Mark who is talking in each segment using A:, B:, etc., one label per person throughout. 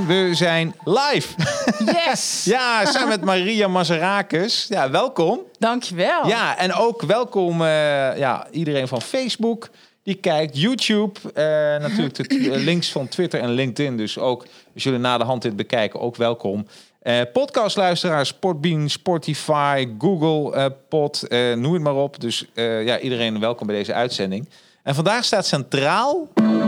A: En we zijn live.
B: Yes!
A: Ja, samen met Maria Mazarakis. Ja, welkom.
B: Dankjewel.
A: Ja, en ook welkom iedereen van Facebook die kijkt. YouTube, natuurlijk de links van Twitter en LinkedIn. Dus ook, als jullie na de hand dit bekijken, ook welkom. Podcastluisteraars, Podbean, Spotify, Google noem het maar op. Dus iedereen welkom bij deze uitzending. En vandaag staat centraal...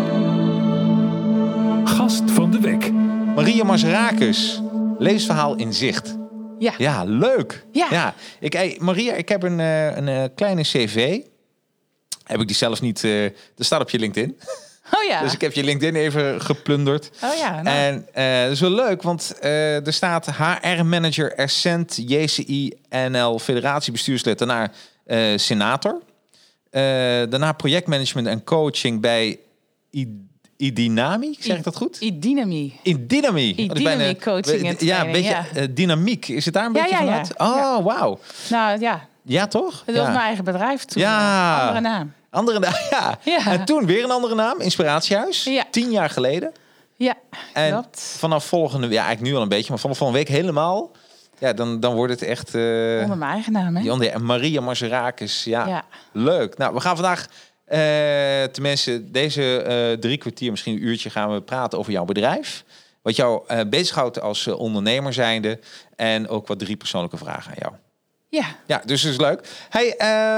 C: Gast van de week.
A: Maria Mazarakis. Leesverhaal in zicht.
B: Ja.
A: Ja, leuk.
B: Ja.
A: Maria, ik heb een kleine cv. Heb ik die zelfs niet... dat staat op je LinkedIn.
B: Oh ja.
A: Dus ik heb je LinkedIn even geplunderd.
B: Oh ja. Nou.
A: En dat is wel leuk, want er staat HR-manager Essent JCI NL Federatiebestuurslid. Daarna senator. Daarna projectmanagement en coaching bij Idynami. Zeg ik dat goed?
B: Idynami.
A: Idynami
B: coaching en
A: ja, een beetje dynamiek. Is het daar een beetje vanuit?
B: Ja.
A: Oh, wauw.
B: Nou ja.
A: Ja, toch?
B: Het was mijn eigen bedrijf toen.
A: Ja.
B: Andere naam.
A: Andere naam, ja. En toen weer een andere naam, Inspiratiehuis. Ja. 10 jaar geleden.
B: Ja,
A: en
B: klopt.
A: Vanaf volgende... Ja, eigenlijk nu al een beetje, maar vanaf volgende week helemaal... Ja, dan wordt het echt...
B: onder mijn eigen naam, hè?
A: En Maria Mazarakis, ja. Leuk. Nou, we gaan vandaag... tenminste, deze 3 kwartier, misschien een uurtje... gaan we praten over jouw bedrijf. Wat jou bezighoudt als ondernemer zijnde. En ook wat 3 persoonlijke vragen aan jou. Ja, dus dat is leuk. Hey,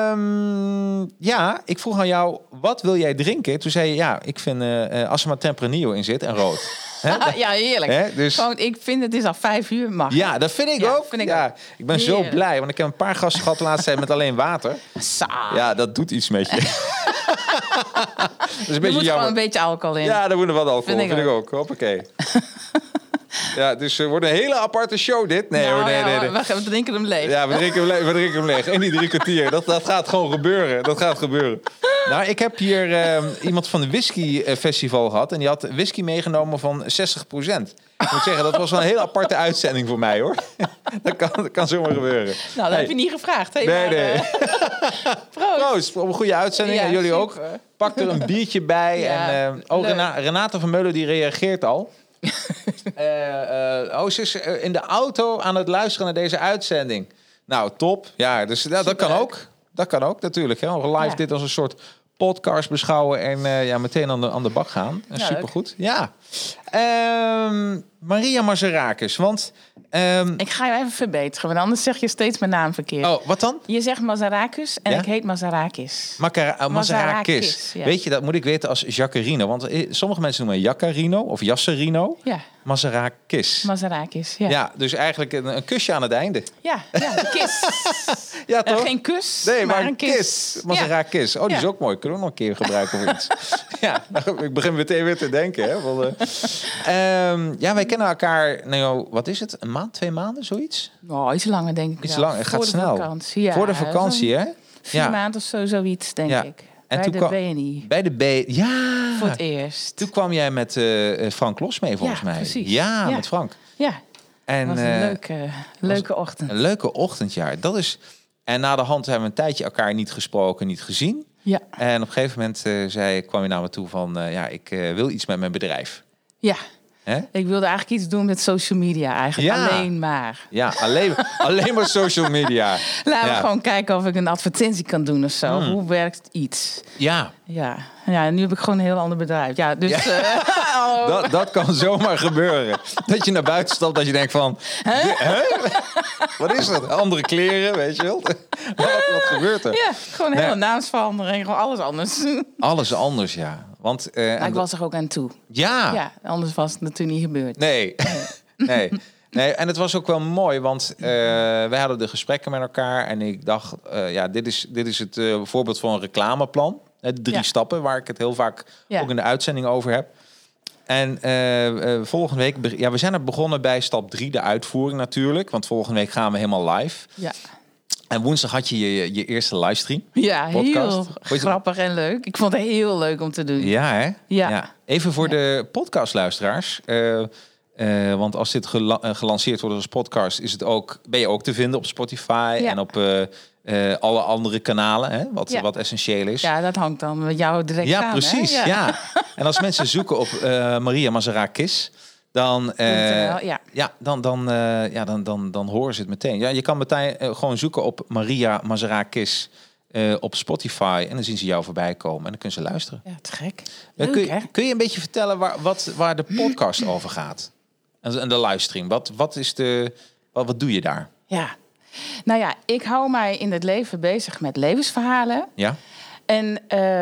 A: ik vroeg aan jou, wat wil jij drinken? Toen zei je, ik vind als er maar Tempranillo in zit en rood.
B: Ja, heerlijk.
A: Hè? Dus...
B: Gewoon, ik vind het is al 5 uur mag.
A: Ja, dat vind ik ook. Ik ben zo blij, want ik heb een paar gasten gehad de laatste tijd met alleen water.
B: Saai.
A: Ja, dat doet iets met je. Dat is een beetje
B: moet
A: jammer.
B: gewoon een beetje alcohol in.
A: Ja, daar moet er wat alcohol.
B: Vind ik ook.
A: Hoppakee. Ja, dus het wordt een hele aparte show dit. Nee.
B: We drinken hem leeg.
A: Ja, we drinken hem leeg. En die 3 kwartier. Dat gaat gewoon gebeuren. Dat gaat gebeuren. Nou, ik heb hier iemand van de whisky festival gehad. En die had whisky meegenomen van 60%. Ik moet zeggen, dat was wel een hele aparte uitzending voor mij, hoor. Dat kan zomaar gebeuren.
B: Nou, dat heb je niet gevraagd. Hè?
A: Nee. Proost op een goede uitzending.
B: Ja,
A: en jullie
B: super.
A: ook. Pak er een biertje bij.
B: Ja,
A: en Renate van Meulen die reageert al. Ze is in de auto aan het luisteren naar deze uitzending. Nou, top. Ja, dus dat kan ook. Dat kan ook natuurlijk. Hè. Live dit als een soort podcast beschouwen en meteen aan de bak gaan. Supergoed. Ja. Maria Mazarakis, want...
B: ik ga je even verbeteren, want anders zeg je steeds mijn naam verkeerd.
A: Oh, wat dan?
B: Je zegt Mazarakis en ik heet Mazarakis.
A: Mazarakis.
B: Ja.
A: Weet je, dat moet ik weten als Jacarino. Want sommige mensen noemen Jacarino of Jasserino.
B: Ja.
A: Mazarakis.
B: Ja.
A: Ja, dus eigenlijk een kusje aan het einde.
B: Ja, de kis.
A: Ja, toch?
B: Geen kus,
A: nee, maar
B: een kis.
A: Mazarakis. Oh, die is ook mooi. Kunnen we nog een keer gebruiken voor iets. Ja, ik begin meteen weer te denken. Hè, wij kennen elkaar, wat is het? Een maand, 2 maanden, zoiets?
B: Oh, iets langer, denk ik.
A: Iets langer, het gaat snel.
B: Vakantie, ja.
A: Voor de vakantie, hè?
B: 4 maanden of zoiets, denk ik.
A: En
B: bij de BNI.
A: Bij de BNI, ja.
B: Voor het eerst.
A: Toen kwam jij met Frank Los mee, volgens mij.
B: Precies.
A: Ja, met Frank.
B: Ja,
A: en,
B: dat was een leuke ochtend.
A: Een leuke ochtend, ja. Dat is... En na de hand hebben we een tijdje elkaar niet gesproken, niet gezien.
B: Ja.
A: En op een gegeven moment kwam je naar me toe van... ik wil iets met mijn bedrijf.
B: Ja.
A: Hè?
B: Ik wilde eigenlijk iets doen met social media eigenlijk.
A: Ja.
B: Alleen maar.
A: Ja, alleen maar social media.
B: Laten we gewoon kijken of ik een advertentie kan doen of zo. Hoe werkt iets?
A: Ja.
B: Ja, en nu heb ik gewoon een heel ander bedrijf. Ja, dus...
A: Dat kan zomaar gebeuren. Dat je naar buiten stapt, dat je denkt van... Wat is dat? Andere kleren, weet je wel? Wat gebeurt er?
B: Ja, gewoon een hele naamsverandering. Gewoon alles anders.
A: Alles anders, ja. Want,
B: ik was er ook aan toe.
A: Ja.
B: Anders was het natuurlijk niet gebeurd.
A: Nee. Nee, en het was ook wel mooi, want wij hadden de gesprekken met elkaar. En ik dacht, dit is het voorbeeld van een reclameplan. 3 stappen, waar ik het heel vaak ook in de uitzending over heb. En volgende week... we zijn er begonnen bij stap 3, de uitvoering natuurlijk. Want volgende week gaan we helemaal live. Ja. En woensdag had je je eerste livestream. Ja,
B: podcast. Heel grappig en leuk. Ik vond het heel leuk om te doen.
A: Ja, hè? Ja. Even voor de podcastluisteraars. Want als dit gelanceerd wordt als podcast, ben je ook te vinden op Spotify en op alle andere kanalen, hè? Wat essentieel is.
B: Ja, dat hangt dan met jou direct aan.
A: Ja, precies. Ja. En als mensen zoeken op Maria Mazarakis, dan,
B: ja.
A: dan horen ze het meteen. Ja, je kan meteen gewoon zoeken op Maria Mazarakis op Spotify en dan zien ze jou voorbij komen en dan kunnen ze luisteren.
B: Ja, te gek. Leuk,
A: kun je een beetje vertellen waar de podcast over gaat? En de livestream. Wat doe je daar?
B: Ja. Nou ja, ik hou mij in het leven bezig met levensverhalen.
A: Ja.
B: En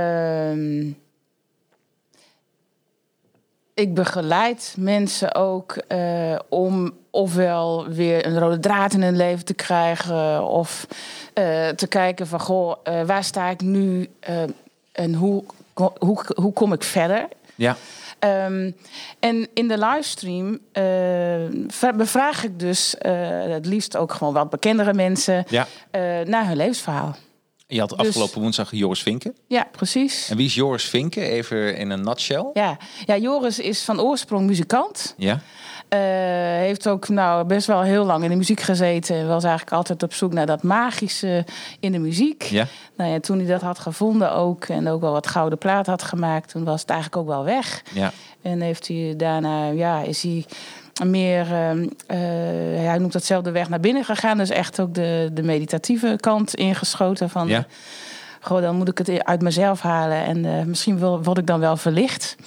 B: ik begeleid mensen ook om ofwel weer een rode draad in hun leven te krijgen, of te kijken van, waar sta ik nu en hoe kom ik verder?
A: Ja.
B: En in de livestream bevraag ik dus het liefst ook gewoon wat bekendere mensen naar hun levensverhaal.
A: Je had afgelopen woensdag Joris Vinken.
B: Ja, precies.
A: En wie is Joris Vinken? Even in een nutshell.
B: Ja, Joris is van oorsprong muzikant.
A: Ja.
B: Heeft ook best wel heel lang in de muziek gezeten. Was eigenlijk altijd op zoek naar dat magische in de muziek.
A: Ja.
B: Nou ja, toen hij dat had gevonden ook en ook wel wat gouden plaat had gemaakt, toen was het eigenlijk ook wel weg.
A: Ja.
B: En heeft hij daarna, is hij meer, hij noemt dat zelf de weg naar binnen gegaan. Dus echt ook de meditatieve kant ingeschoten van, dan moet ik het uit mezelf halen en misschien word ik dan wel verlicht.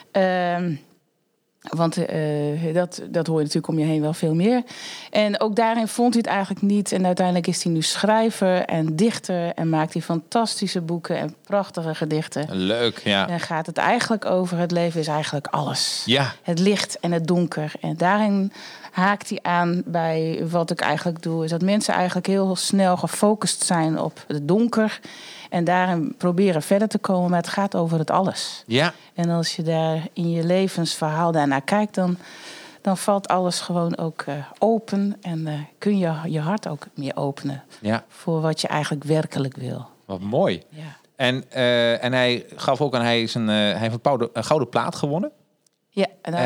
B: Want dat hoor je natuurlijk om je heen wel veel meer. En ook daarin vond hij het eigenlijk niet. En uiteindelijk is hij nu schrijver en dichter. En maakt hij fantastische boeken en prachtige gedichten.
A: Leuk, ja.
B: En gaat het eigenlijk over, het leven is eigenlijk alles.
A: Ja.
B: Het licht en het donker. En daarin haakt hij aan bij wat ik eigenlijk doe. Is dat mensen eigenlijk heel snel gefocust zijn op het donker. En daarin proberen verder te komen. Maar het gaat over het alles.
A: Ja.
B: En als je daar in je levensverhaal daarnaar kijkt, dan valt alles gewoon ook open. En kun je je hart ook meer openen voor wat je eigenlijk werkelijk wil.
A: Wat mooi.
B: Ja.
A: En hij gaf ook aan, hij heeft een gouden plaat gewonnen.
B: Ja.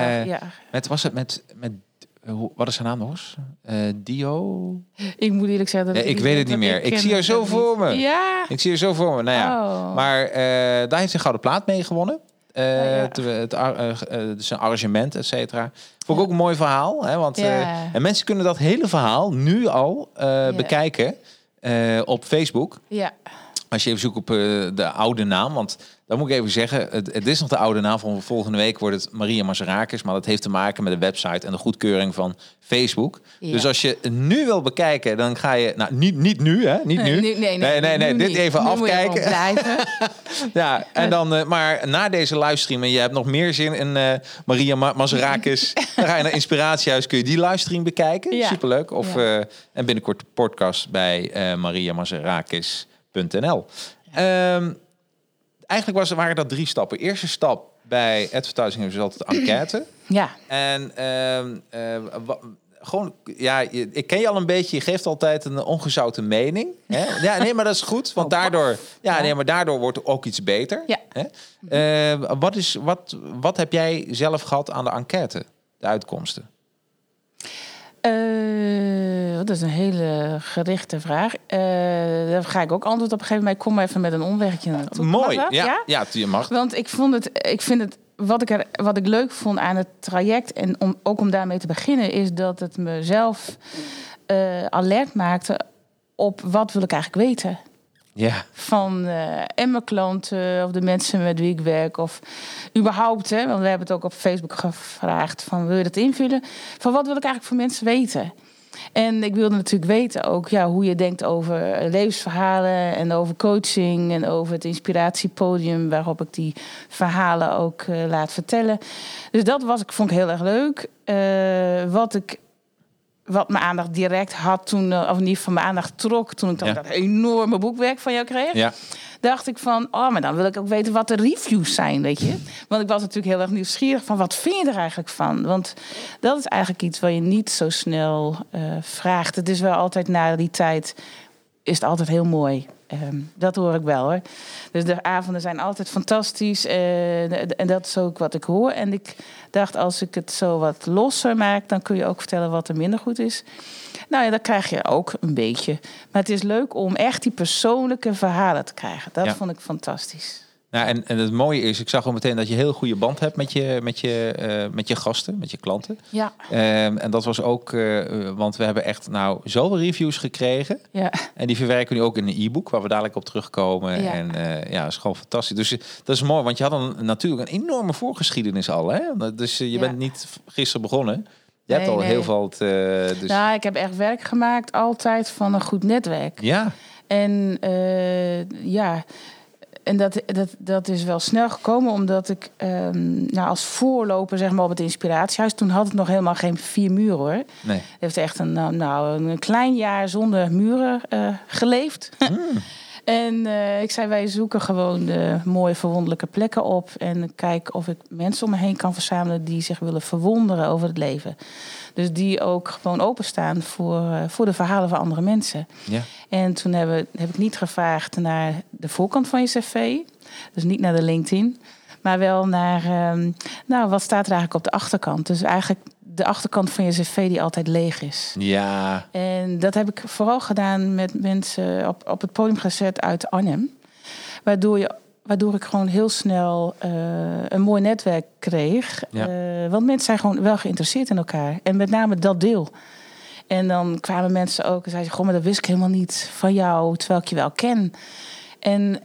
A: Wat is zijn naam nog eens? Dio?
B: Ik moet eerlijk zeggen...
A: ik weet het niet meer. Ik zie haar zo voor me.
B: Ja.
A: Ik zie haar zo voor me. Nou ja.
B: Oh.
A: Maar daar heeft hij een gouden plaat mee gewonnen. Dus een arrangement, et cetera. Vond ik ook een mooi verhaal. Hè? Want, en mensen kunnen dat hele verhaal nu al bekijken op Facebook.
B: Ja.
A: Als je even zoekt op de oude naam. Want dan moet ik even zeggen, het is nog de oude naam. Van volgende week wordt het Maria Mazarakis. Maar dat heeft te maken met de website en de goedkeuring van Facebook. Ja. Dus als je het nu wil bekijken, dan ga je... Nou, niet nu, hè? Niet nu. Nee. Dit even afkijken. Ja, en dan... maar na deze livestream, en je hebt nog meer zin in Maria Mazarakis... dan ga je naar Inspiratiehuis, kun je die livestream bekijken. Ja. Superleuk. Of, en binnenkort de podcast bij mariamazarakis.nl. Eigenlijk waren dat 3 stappen. Eerste stap bij advertising is altijd de enquête.
B: Ja.
A: En gewoon, ik ken je al een beetje. Je geeft altijd een ongezouten mening. Hè? Ja, nee, maar dat is goed. Want daardoor wordt er ook iets beter.
B: Ja.
A: Hè? Wat heb jij zelf gehad aan de enquête? De uitkomsten?
B: Dat is een hele gerichte vraag. Daar ga ik ook antwoord op geven. Maar ik kom even met een omwegje naartoe.
A: Mooi, ja, je mag.
B: Want ik vind het wat ik leuk vond aan het traject... en om daarmee te beginnen... is dat het mezelf alert maakte op wat wil ik eigenlijk weten.
A: Ja.
B: Van en mijn klanten of de mensen met wie ik werk of überhaupt, hè, want we hebben het ook op Facebook gevraagd van wil je dat invullen? Van wat wil ik eigenlijk voor mensen weten? En ik wilde natuurlijk weten ook hoe je denkt over levensverhalen en over coaching en over het inspiratiepodium waarop ik die verhalen ook laat vertellen. Dus dat vond ik heel erg leuk. Wat mijn aandacht direct had toen, of niet van mijn aandacht trok... toen ik dat enorme boekwerk van jou kreeg...
A: Ja.
B: dacht ik van, maar dan wil ik ook weten wat de reviews zijn, weet je. Want ik was natuurlijk heel erg nieuwsgierig van, wat vind je er eigenlijk van? Want dat is eigenlijk iets wat je niet zo snel vraagt. Het is wel altijd na die tijd, is het altijd heel mooi. Dat hoor ik wel, hoor. Dus de avonden zijn altijd fantastisch. En dat is ook wat ik hoor. En ik dacht, als ik het zo wat losser maak... dan kun je ook vertellen wat er minder goed is. Nou ja, dat krijg je ook een beetje. Maar het is leuk om echt die persoonlijke verhalen te krijgen. Dat vond ik fantastisch.
A: Nou, en het mooie is, ik zag al meteen dat je een heel goede band hebt met je gasten, met je klanten.
B: Ja.
A: En dat was ook, want we hebben echt zoveel reviews gekregen.
B: Ja.
A: En die verwerken we nu ook in een e-book, waar we dadelijk op terugkomen.
B: Ja.
A: En dat is gewoon fantastisch. Dus dat is mooi, want je had natuurlijk een enorme voorgeschiedenis al. Hè? Dus je bent niet gisteren begonnen. Je hebt al heel veel... dus...
B: Nou, ik heb echt werk gemaakt altijd van een goed netwerk.
A: Ja.
B: En En dat is wel snel gekomen, omdat ik als voorloper zeg maar, op het Inspiratiehuis... toen had het nog helemaal geen 4 muren, hoor.
A: Nee.
B: Het heeft echt een klein jaar zonder muren geleefd. En ik zei, wij zoeken gewoon de mooie verwonderlijke plekken op... en kijk of ik mensen om me heen kan verzamelen... die zich willen verwonderen over het leven. Dus die ook gewoon openstaan voor de verhalen van andere mensen. Ja. En toen heb ik niet gevraagd naar de voorkant van je cv. Dus niet naar de LinkedIn. Maar wel naar, wat staat er eigenlijk op de achterkant? Dus eigenlijk de achterkant van je cv die altijd leeg is.
A: Ja.
B: En dat heb ik vooral gedaan met mensen op het podium gezet uit Arnhem. Waardoor ik gewoon heel snel een mooi netwerk kreeg. Ja. Want mensen zijn gewoon wel geïnteresseerd in elkaar. En met name dat deel. En dan kwamen mensen ook en zeiden... goh, maar dat wist ik helemaal niet van jou, terwijl ik je wel ken. En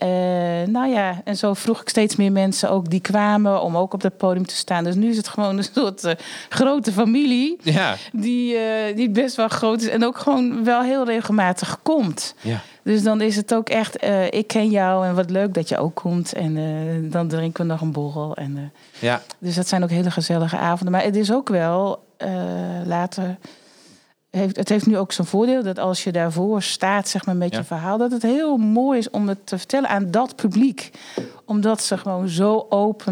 B: en zo vroeg ik steeds meer mensen ook die kwamen... om ook op dat podium te staan. Dus nu is het gewoon een soort grote familie... Ja. Die best wel groot is en ook gewoon wel heel regelmatig komt. Ja. Dus dan is het ook echt, ik ken jou en wat leuk dat je ook komt. En dan drinken we nog een borrel. En, Dus dat zijn ook hele gezellige avonden. Maar het is ook wel later... Het heeft nu ook zijn voordeel dat als je daarvoor staat zeg maar, met je verhaal... dat het heel mooi is om het te vertellen aan dat publiek. Omdat ze gewoon zo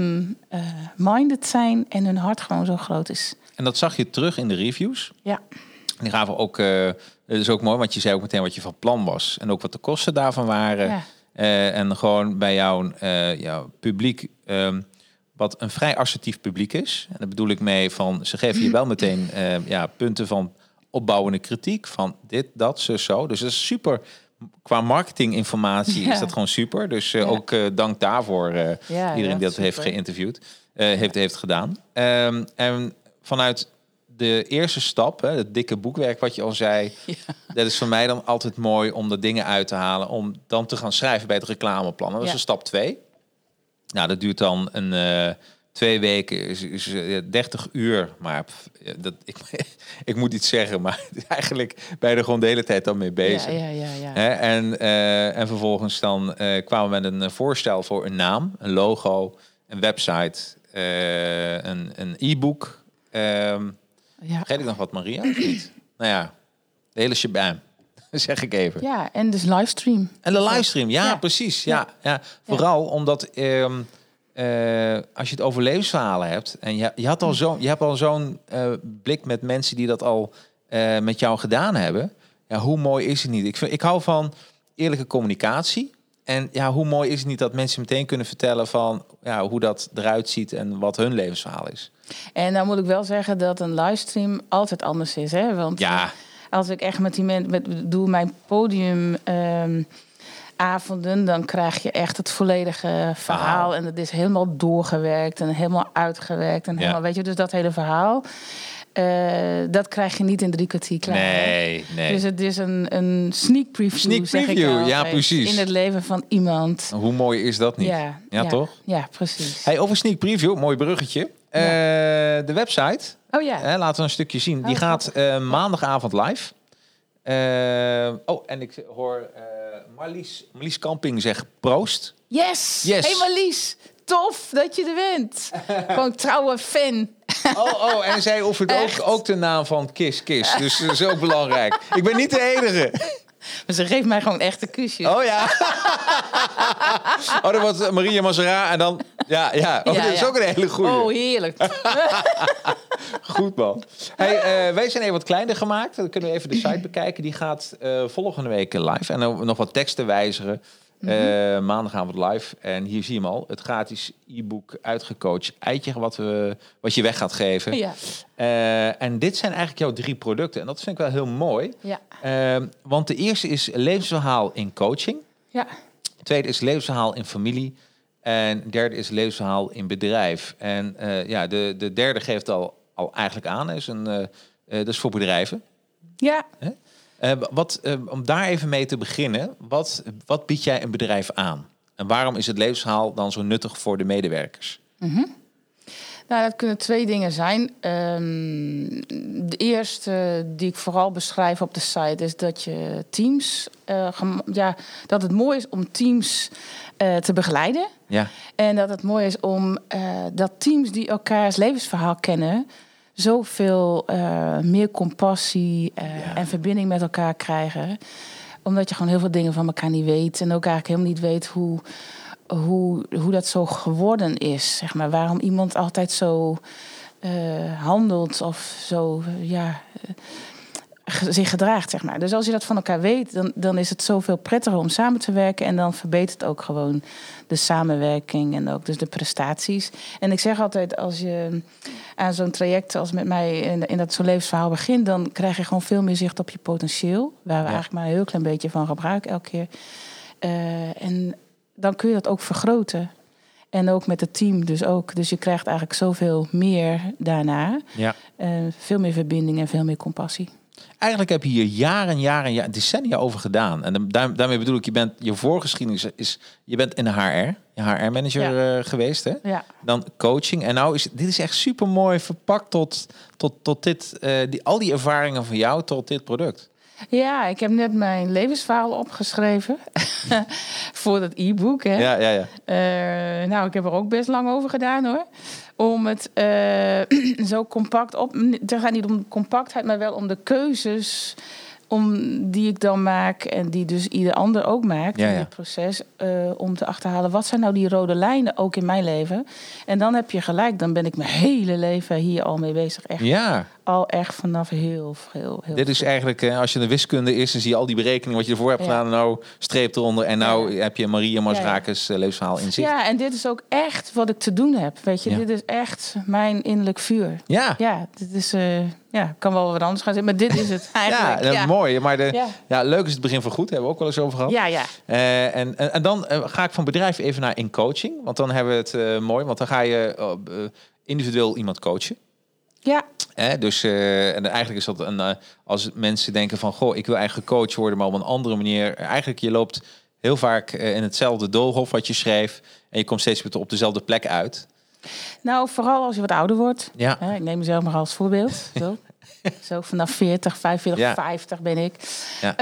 B: open-minded zijn en hun hart gewoon zo groot is.
A: En dat zag je terug in de reviews?
B: Ja.
A: Die gaven ook... dat is ook mooi, want je zei ook meteen wat je van plan was. En ook wat de kosten daarvan waren. Ja. En gewoon bij jouw publiek... wat een vrij assertief publiek is. En daar bedoel ik mee van... ze geven je wel meteen punten van... opbouwende kritiek van dit, dat, zo. Dus dat is super. Qua marketinginformatie is dat gewoon super. Dus ook dank daarvoor iedereen die dat heeft geïnterviewd, heeft gedaan. En vanuit de eerste stap, het dikke boekwerk wat je al zei, dat is voor mij dan altijd mooi om de dingen uit te halen, om dan te gaan schrijven bij het reclameplan. Dat is een stap 2. Nou, dat duurt dan 2 weken, is 30 uur. Maar ik moet iets zeggen, maar eigenlijk ben je er gewoon de hele tijd dan mee bezig. Ja. En vervolgens dan kwamen we met een voorstel voor een naam, een logo, een website, een e-book. Vergeet ik nog wat, Maria? Of niet? Nou ja, de hele shebang. Zeg ik even.
B: Ja, en dus livestream.
A: En de livestream, precies. Ja. Vooral omdat... als je het over levensverhalen hebt... en je hebt al zo'n blik met mensen die dat al met jou gedaan hebben... Ja, hoe mooi is het niet? Ik hou van eerlijke communicatie. En hoe mooi is het niet dat mensen meteen kunnen vertellen... van hoe dat eruit ziet en wat hun levensverhaal is. En
B: dan moet ik wel zeggen dat een livestream altijd anders is. Hè? Want als ik echt met die mensen... doe mijn podium... avonden, dan krijg je echt het volledige verhaal. En het is helemaal doorgewerkt en helemaal uitgewerkt. En helemaal, weet je, dus dat hele verhaal... dat krijg je niet in 3 kwartier klaar. Nee. Dus het is een sneak preview, zeg ik al,
A: precies.
B: In het leven van iemand.
A: Hoe mooi is dat niet? Ja, toch?
B: Ja, precies.
A: Hey, over sneak preview, mooi bruggetje. De website, laten we een stukje zien. Die gaat maandagavond live. En ik hoor... Marlies Kamping zegt proost. Yes.
B: Hey Marlies, tof dat je er bent. Gewoon trouwe fan.
A: En zij offert ook de naam van Kiss. Dus dat is ook belangrijk. Ik ben niet de enige.
B: Maar ze geeft mij gewoon echt een kusje.
A: Dan wordt Maria Mazzara en dan... dat is ook een hele goeie.
B: Heerlijk.
A: Goed, man. Hey, wij zijn even wat kleiner gemaakt. Dan kunnen we even de site bekijken. Die gaat volgende week live. En dan nog wat teksten wijzigen. Maandagavond live. En hier zie je hem al. Het gratis e-book Uitgecoacht Eitje. Wat je weg gaat geven. Ja. En dit zijn eigenlijk jouw 3 producten. En dat vind ik wel heel mooi. Ja. Want de eerste is levensverhaal in coaching. Ja. De tweede is levensverhaal in familie. En derde is levensverhaal in bedrijf. En de derde geeft al eigenlijk aan. Dat is voor bedrijven.
B: Ja.
A: Om daar even mee te beginnen. Wat bied jij een bedrijf aan? En waarom is het levensverhaal dan zo nuttig voor de medewerkers?
B: Mm-hmm. Nou, dat kunnen 2 dingen zijn. De eerste die ik vooral beschrijf op de site is dat je teams... dat het mooi is om teams te begeleiden.
A: Ja.
B: En dat het mooi is om dat teams die elkaars levensverhaal kennen... zoveel meer compassie en verbinding met elkaar krijgen. Omdat je gewoon heel veel dingen van elkaar niet weet. En ook eigenlijk helemaal niet weet hoe dat zo geworden is. Zeg maar. Waarom iemand altijd zo handelt of zo zich gedraagt. Zeg maar. Dus als je dat van elkaar weet, dan is het zoveel prettiger om samen te werken. En dan verbetert ook gewoon de samenwerking en ook dus de prestaties. En ik zeg altijd, als je aan zo'n traject als met mij in dat zo'n levensverhaal begint, dan krijg je gewoon veel meer zicht op je potentieel. Waar we eigenlijk maar een heel klein beetje van gebruiken elke keer. En dan kun je dat ook vergroten. En ook met het team dus ook. Dus je krijgt eigenlijk zoveel meer daarna. Ja. Veel meer verbinding en veel meer compassie.
A: Eigenlijk heb je hier jaren, decennia over gedaan. En daarmee bedoel ik, je voorgeschiedenis is... Je bent in de HR-manager geweest, hè? Ja. Dan coaching. En nou dit is echt super mooi verpakt tot dit... al die ervaringen van jou tot dit product.
B: Ja, ik heb net mijn levensverhaal opgeschreven. Voor dat e-book, hè? Ja. Ik heb er ook best lang over gedaan, hoor. Om het zo compact op... Het gaat niet om de compactheid, maar wel om de keuzes die ik dan maak en die dus ieder ander ook maakt in het proces, om te achterhalen wat zijn nou die rode lijnen ook in mijn leven. En dan heb je gelijk, dan ben ik mijn hele leven hier al mee bezig. Echt. Ja. Al echt vanaf heel
A: Dit is eigenlijk, als je de wiskunde is, dan zie je al die berekeningen wat je ervoor hebt gedaan. En nou streep eronder. En nou heb je Maria Masrakes levensverhaal in zicht.
B: Ja, en dit is ook echt wat ik te doen heb. Weet je, dit is echt mijn innerlijk vuur. Ja. Ja, dit is... kan wel wat anders gaan zijn, maar dit is het eigenlijk.
A: Mooi. Maar leuk is het begin van goed. Hebben we ook wel eens over gehad. Ja. En dan ga ik van bedrijf even naar in coaching. Want dan hebben we het mooi. Want dan ga je individueel iemand coachen. Ja. Dus en eigenlijk is dat als mensen denken van, goh, ik wil eigenlijk coach worden, maar op een andere manier. Eigenlijk, je loopt heel vaak in hetzelfde doolhof wat je schreef. En je komt steeds weer op dezelfde plek uit.
B: Nou, vooral als je wat ouder wordt. Ja. Ik neem mezelf maar als voorbeeld. Zo vanaf 40, 45, 50 ben ik. Ja.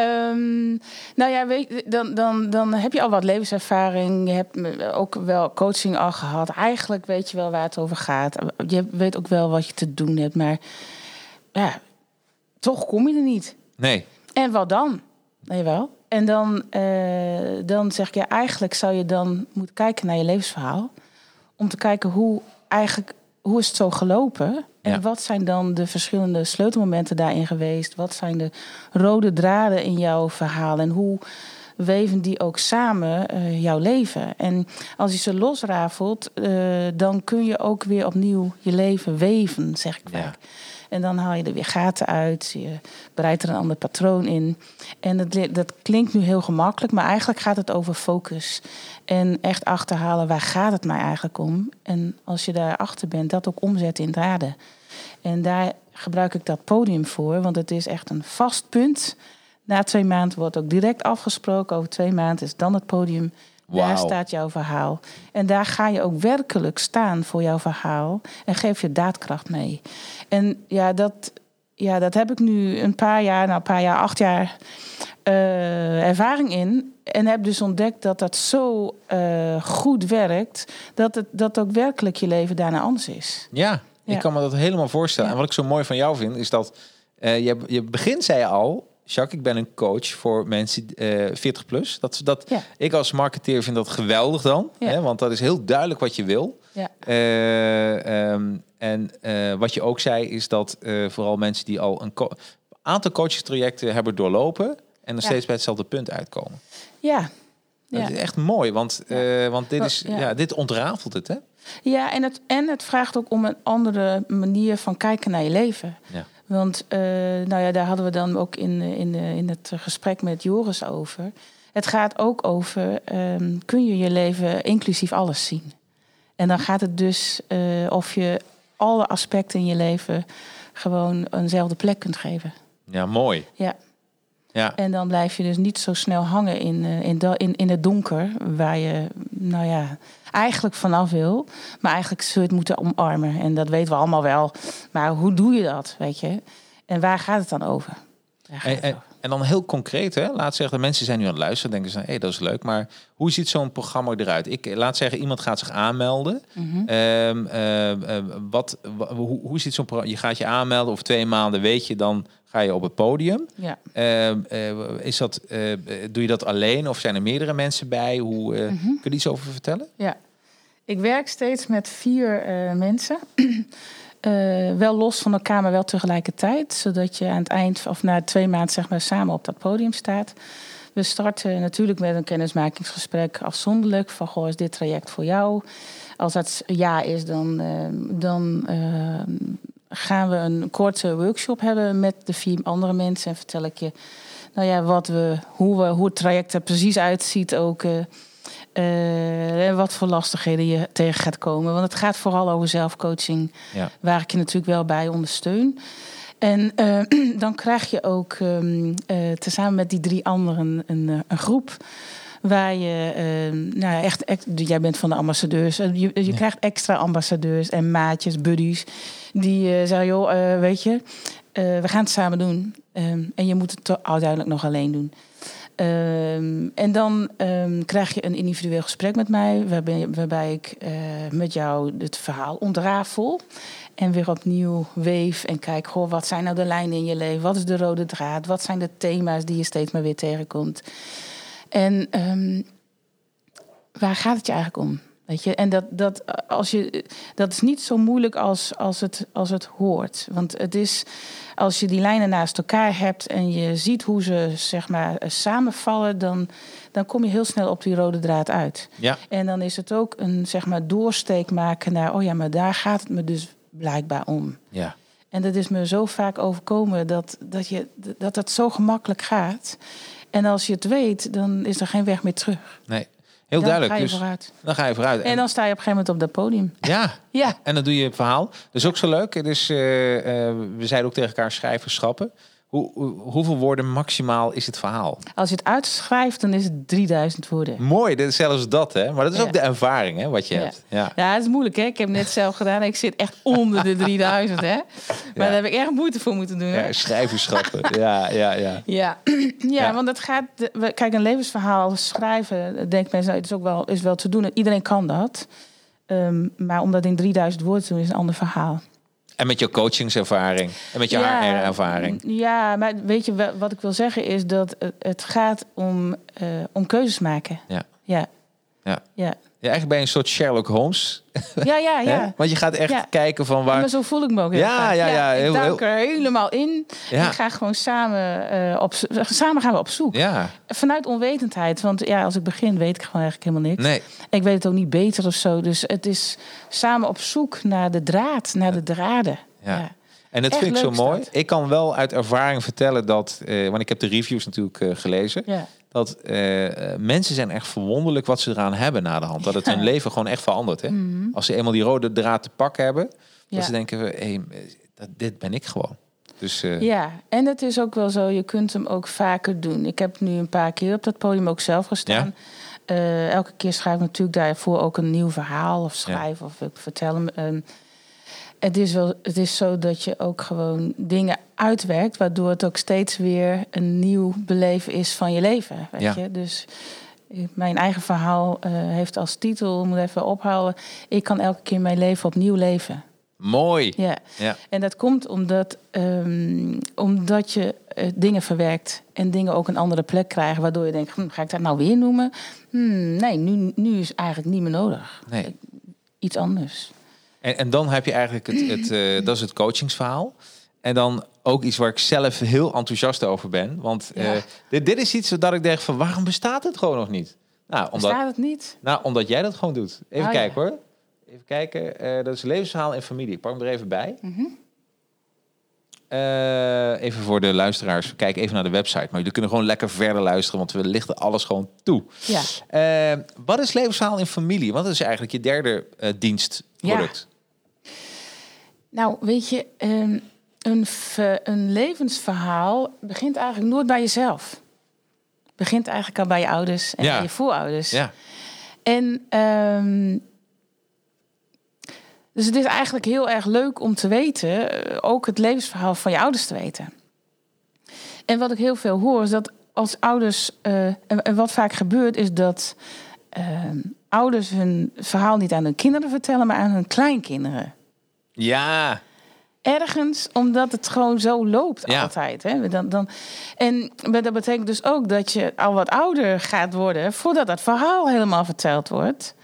B: Dan heb je al wat levenservaring. Je hebt ook wel coaching al gehad. Eigenlijk weet je wel waar het over gaat. Je weet ook wel wat je te doen hebt. Maar toch kom je er niet. Nee. En wat dan? Nee, wel. En dan zeg ik, eigenlijk zou je dan moeten kijken naar je levensverhaal. Om te kijken hoe is het zo gelopen? En wat zijn dan de verschillende sleutelmomenten daarin geweest? Wat zijn de rode draden in jouw verhaal? En hoe weven die ook samen jouw leven? En als je ze losrafelt, dan kun je ook weer opnieuw je leven weven, zeg ik vaak. En dan haal je er weer gaten uit. Je bereidt er een ander patroon in. En dat klinkt nu heel gemakkelijk, maar eigenlijk gaat het over focus. En echt achterhalen, waar gaat het mij eigenlijk om? En als je daarachter bent, dat ook omzetten in draden. En daar gebruik ik dat podium voor, want het is echt een vast punt. Na 2 maanden wordt ook direct afgesproken. Over 2 maanden is dan het podium. Daar staat jouw verhaal. En daar ga je ook werkelijk staan voor jouw verhaal. En geef je daadkracht mee. En dat heb ik nu een paar jaar, 8 jaar ervaring in. En heb dus ontdekt dat dat zo goed werkt. Dat ook werkelijk je leven daarna anders is. Ja, ik kan me dat helemaal voorstellen. En wat ik zo mooi van jou vind, is dat je begint, zei je al, Jacques, ik ben een coach voor mensen 40 plus. Ik als marketeer vind dat geweldig dan. Ja. Hè, want dat is heel duidelijk wat je wil. Ja. Wat je ook zei is dat vooral mensen die al een aantal coachingstrajecten hebben doorlopen en nog steeds bij hetzelfde punt uitkomen. Ja. Dat is echt mooi, want dit ontrafelt het, hè? Ja, en het vraagt ook om een andere manier van kijken naar je leven. Ja. Want daar hadden we dan ook in het gesprek met Joris over. Het gaat ook over, kun je je leven inclusief alles zien? En dan gaat het dus of je alle aspecten in je leven gewoon eenzelfde plek kunt geven.
A: Ja, mooi.
B: Ja.
A: Ja.
B: En dan blijf je dus niet zo snel hangen in het donker, waar je eigenlijk vanaf wil. Maar eigenlijk zul je het moeten omarmen. En dat weten we allemaal wel. Maar hoe doe je dat, weet je? En waar gaat het dan over?
A: En dan heel concreet, hè? Laat zeggen, de mensen zijn nu aan het luisteren, denken ze, hey, dat is leuk, maar hoe ziet zo'n programma eruit? Laat zeggen, iemand gaat zich aanmelden. Hoe ziet zo'n programma? Je gaat je aanmelden, over 2 maanden weet je, dan ga je op het podium.
B: Ja.
A: Doe je dat alleen of zijn er meerdere mensen bij? Kun je iets over vertellen?
B: Ja, ik werk steeds met 4 mensen. Wel los van elkaar, maar wel tegelijkertijd. Zodat je aan het eind of na 2 maanden zeg maar, samen op dat podium staat. We starten natuurlijk met een kennismakingsgesprek afzonderlijk. Van, goh, is dit traject voor jou? Als dat ja is, dan gaan we een korte workshop hebben met de 4 andere mensen. En vertel ik je hoe het traject er precies uitziet ook. Wat voor lastigheden je tegen gaat komen. Want het gaat vooral over zelfcoaching. Ja. Waar ik je natuurlijk wel bij ondersteun. En dan krijg je ook tezamen met die 3 anderen een groep. Waar je echt, jij bent van de ambassadeurs. Je krijgt extra ambassadeurs en maatjes, buddies. Die zeggen, joh, weet je, we gaan het samen doen. En je moet het uiteindelijk nog alleen doen. En dan krijg je een individueel gesprek met mij, waarbij ik met jou het verhaal ontrafel. En weer opnieuw weef en kijk, goh, wat zijn nou de lijnen in je leven? Wat is de rode draad? Wat zijn de thema's die je steeds maar weer tegenkomt? En waar gaat het je eigenlijk om? Weet je? En dat is niet zo moeilijk als het hoort. Want het is, als je die lijnen naast elkaar hebt en je ziet hoe ze zeg maar samenvallen, dan kom je heel snel op die rode draad uit. Ja. En dan is het ook een zeg maar doorsteek maken naar, oh ja, maar daar gaat het me dus blijkbaar om. Ja. En dat is me zo vaak overkomen dat het zo gemakkelijk gaat. En als je het weet, dan is er geen weg meer terug.
A: Nee. Heel duidelijk.
B: Dan ga je vooruit. En dan sta je op een gegeven moment op dat podium.
A: Ja. En dan doe je het verhaal. Dat is ook zo leuk. Dus, we zeiden ook tegen elkaar schrijven, schrappen. Hoeveel woorden maximaal is het verhaal?
B: Als je het uitschrijft, dan is het 3000 woorden.
A: Mooi, dat is zelfs dat, hè? Maar dat is ook de ervaring, hè, wat je hebt.
B: Ja, dat is moeilijk, hè? Ik heb het net zelf gedaan. Ik zit echt onder de 3000, hè? Maar daar heb ik echt moeite voor moeten doen, hè?
A: Ja, schrijven, schrappen.
B: Ja, want het gaat... Kijk, een levensverhaal schrijven, denk mensen, het is wel te doen. Iedereen kan dat. Maar om dat in 3000 woorden te doen, is een ander verhaal.
A: En met je coachingservaring en met je HR-ervaring.
B: Ja, maar weet je, wat ik wil zeggen is dat het gaat om keuzes maken. Ja.
A: Eigenlijk ben je een soort Sherlock Holmes.
B: Ja.
A: Want je gaat echt kijken van waar...
B: Maar zo voel ik me ook heel vaak. Ik duik er helemaal in. Ja. En ga gewoon samen gaan we op zoek. Ja. Vanuit onwetendheid. Want als ik begin, weet ik gewoon eigenlijk helemaal niks. Nee. Ik weet het ook niet beter of zo. Dus het is samen op zoek naar de draad, naar de draden. Ja.
A: En dat vind ik zo mooi. Ik kan wel uit ervaring vertellen dat... want ik heb de reviews natuurlijk gelezen... Ja. Dat mensen zijn echt verwonderlijk wat ze eraan hebben na de hand. Dat het hun leven gewoon echt verandert. Hè? Mm-hmm. Als ze eenmaal die rode draad te pakken hebben. Dat ze denken, dit ben ik gewoon. Dus,
B: Ja, en het is ook wel zo. Je kunt hem ook vaker doen. Ik heb nu een paar keer op dat podium ook zelf gestaan. Ja? Elke keer schrijf ik natuurlijk daarvoor ook een nieuw verhaal. Of schrijf of ik vertel hem... Het is zo dat je ook gewoon dingen uitwerkt, waardoor het ook steeds weer een nieuw beleven is van je leven. Weet je? Dus mijn eigen verhaal heeft als titel, moet even ophouden, ik kan elke keer mijn leven opnieuw leven.
A: Mooi.
B: Ja. En dat komt omdat je dingen verwerkt en dingen ook een andere plek krijgen, waardoor je denkt, ga ik dat nou weer noemen? Nee, nu is eigenlijk niet meer nodig. Nee. Iets anders.
A: En dan heb je eigenlijk dat is het coachingsverhaal. En dan ook iets waar ik zelf heel enthousiast over ben. Want dit is iets dat ik denk van, waarom bestaat het gewoon nog niet?
B: Bestaat het niet?
A: Omdat jij dat gewoon doet. Even kijken hoor. Even kijken. Dat is levensverhaal en familie. Ik pak hem er even bij. Mm-hmm. even voor de luisteraars, kijk even naar de website. Maar jullie kunnen gewoon lekker verder luisteren, want we lichten alles gewoon toe.
B: Ja.
A: Wat is levensverhaal in familie? Wat is eigenlijk je derde dienstproduct?
B: Ja. Nou, weet je, een levensverhaal begint eigenlijk nooit bij jezelf. Het begint eigenlijk al bij je ouders en bij je voorouders.
A: Ja.
B: En dus het is eigenlijk heel erg leuk om te weten, ook het levensverhaal van je ouders te weten. En wat ik heel veel hoor, is dat als ouders, en wat vaak gebeurt, is dat ouders hun verhaal niet aan hun kinderen vertellen, maar aan hun kleinkinderen.
A: Ja.
B: Ergens, omdat het gewoon zo loopt altijd. Hè? En dat betekent dus ook dat je al wat ouder gaat worden voordat dat verhaal helemaal verteld wordt.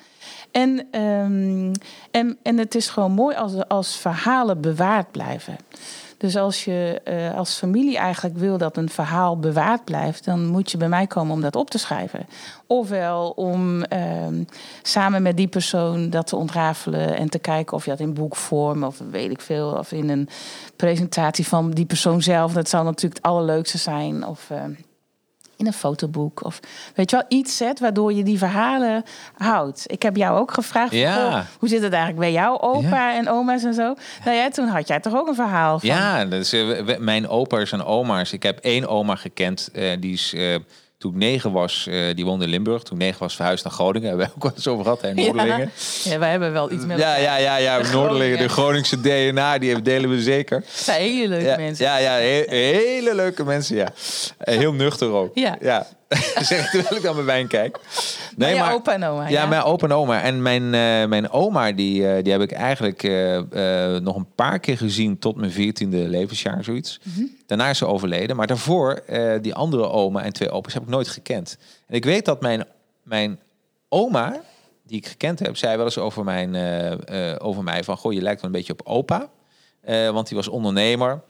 B: En het is gewoon mooi als verhalen bewaard blijven. Dus als je als familie eigenlijk wil dat een verhaal bewaard blijft, dan moet je bij mij komen om dat op te schrijven. Ofwel om samen met die persoon dat te ontrafelen en te kijken of je dat in boekvorm of weet ik veel, of in een presentatie van die persoon zelf. Dat zou natuurlijk het allerleukste zijn. Of in een fotoboek. Of weet je wel, iets zet waardoor je die verhalen houdt. Ik heb jou ook gevraagd, hoe zit het eigenlijk bij jouw opa en oma's en zo? Nou ja, toen had jij toch ook een verhaal van...
A: Ja, dus, mijn opa's en oma's. Ik heb 1 oma gekend, die is... Toen ik 9 was, die woonde in Limburg. Toen ik 9 was, verhuisd naar Groningen. Hebben we ook wel eens over gehad, hè, Noorderlingen.
B: Ja, wij hebben wel iets met
A: Ja, Noorderlingen. De Groningse DNA, die delen we zeker.
B: Het zijn hele leuke mensen.
A: Ja, hele leuke mensen, ja. Heel nuchter ook. Ja. Zeg ik terwijl ik dan bij wijn kijk.
B: Nee, maar opa en oma.
A: Ja, mijn opa en oma. En mijn oma, die heb ik eigenlijk nog een paar keer gezien tot mijn 14e levensjaar, zoiets. Mm-hmm. Daarna is ze overleden. Maar daarvoor, die andere oma en 2 opa's heb ik nooit gekend. En ik weet dat mijn oma, die ik gekend heb, zei wel eens over mij van, goh, je lijkt wel een beetje op opa. Want die was ondernemer.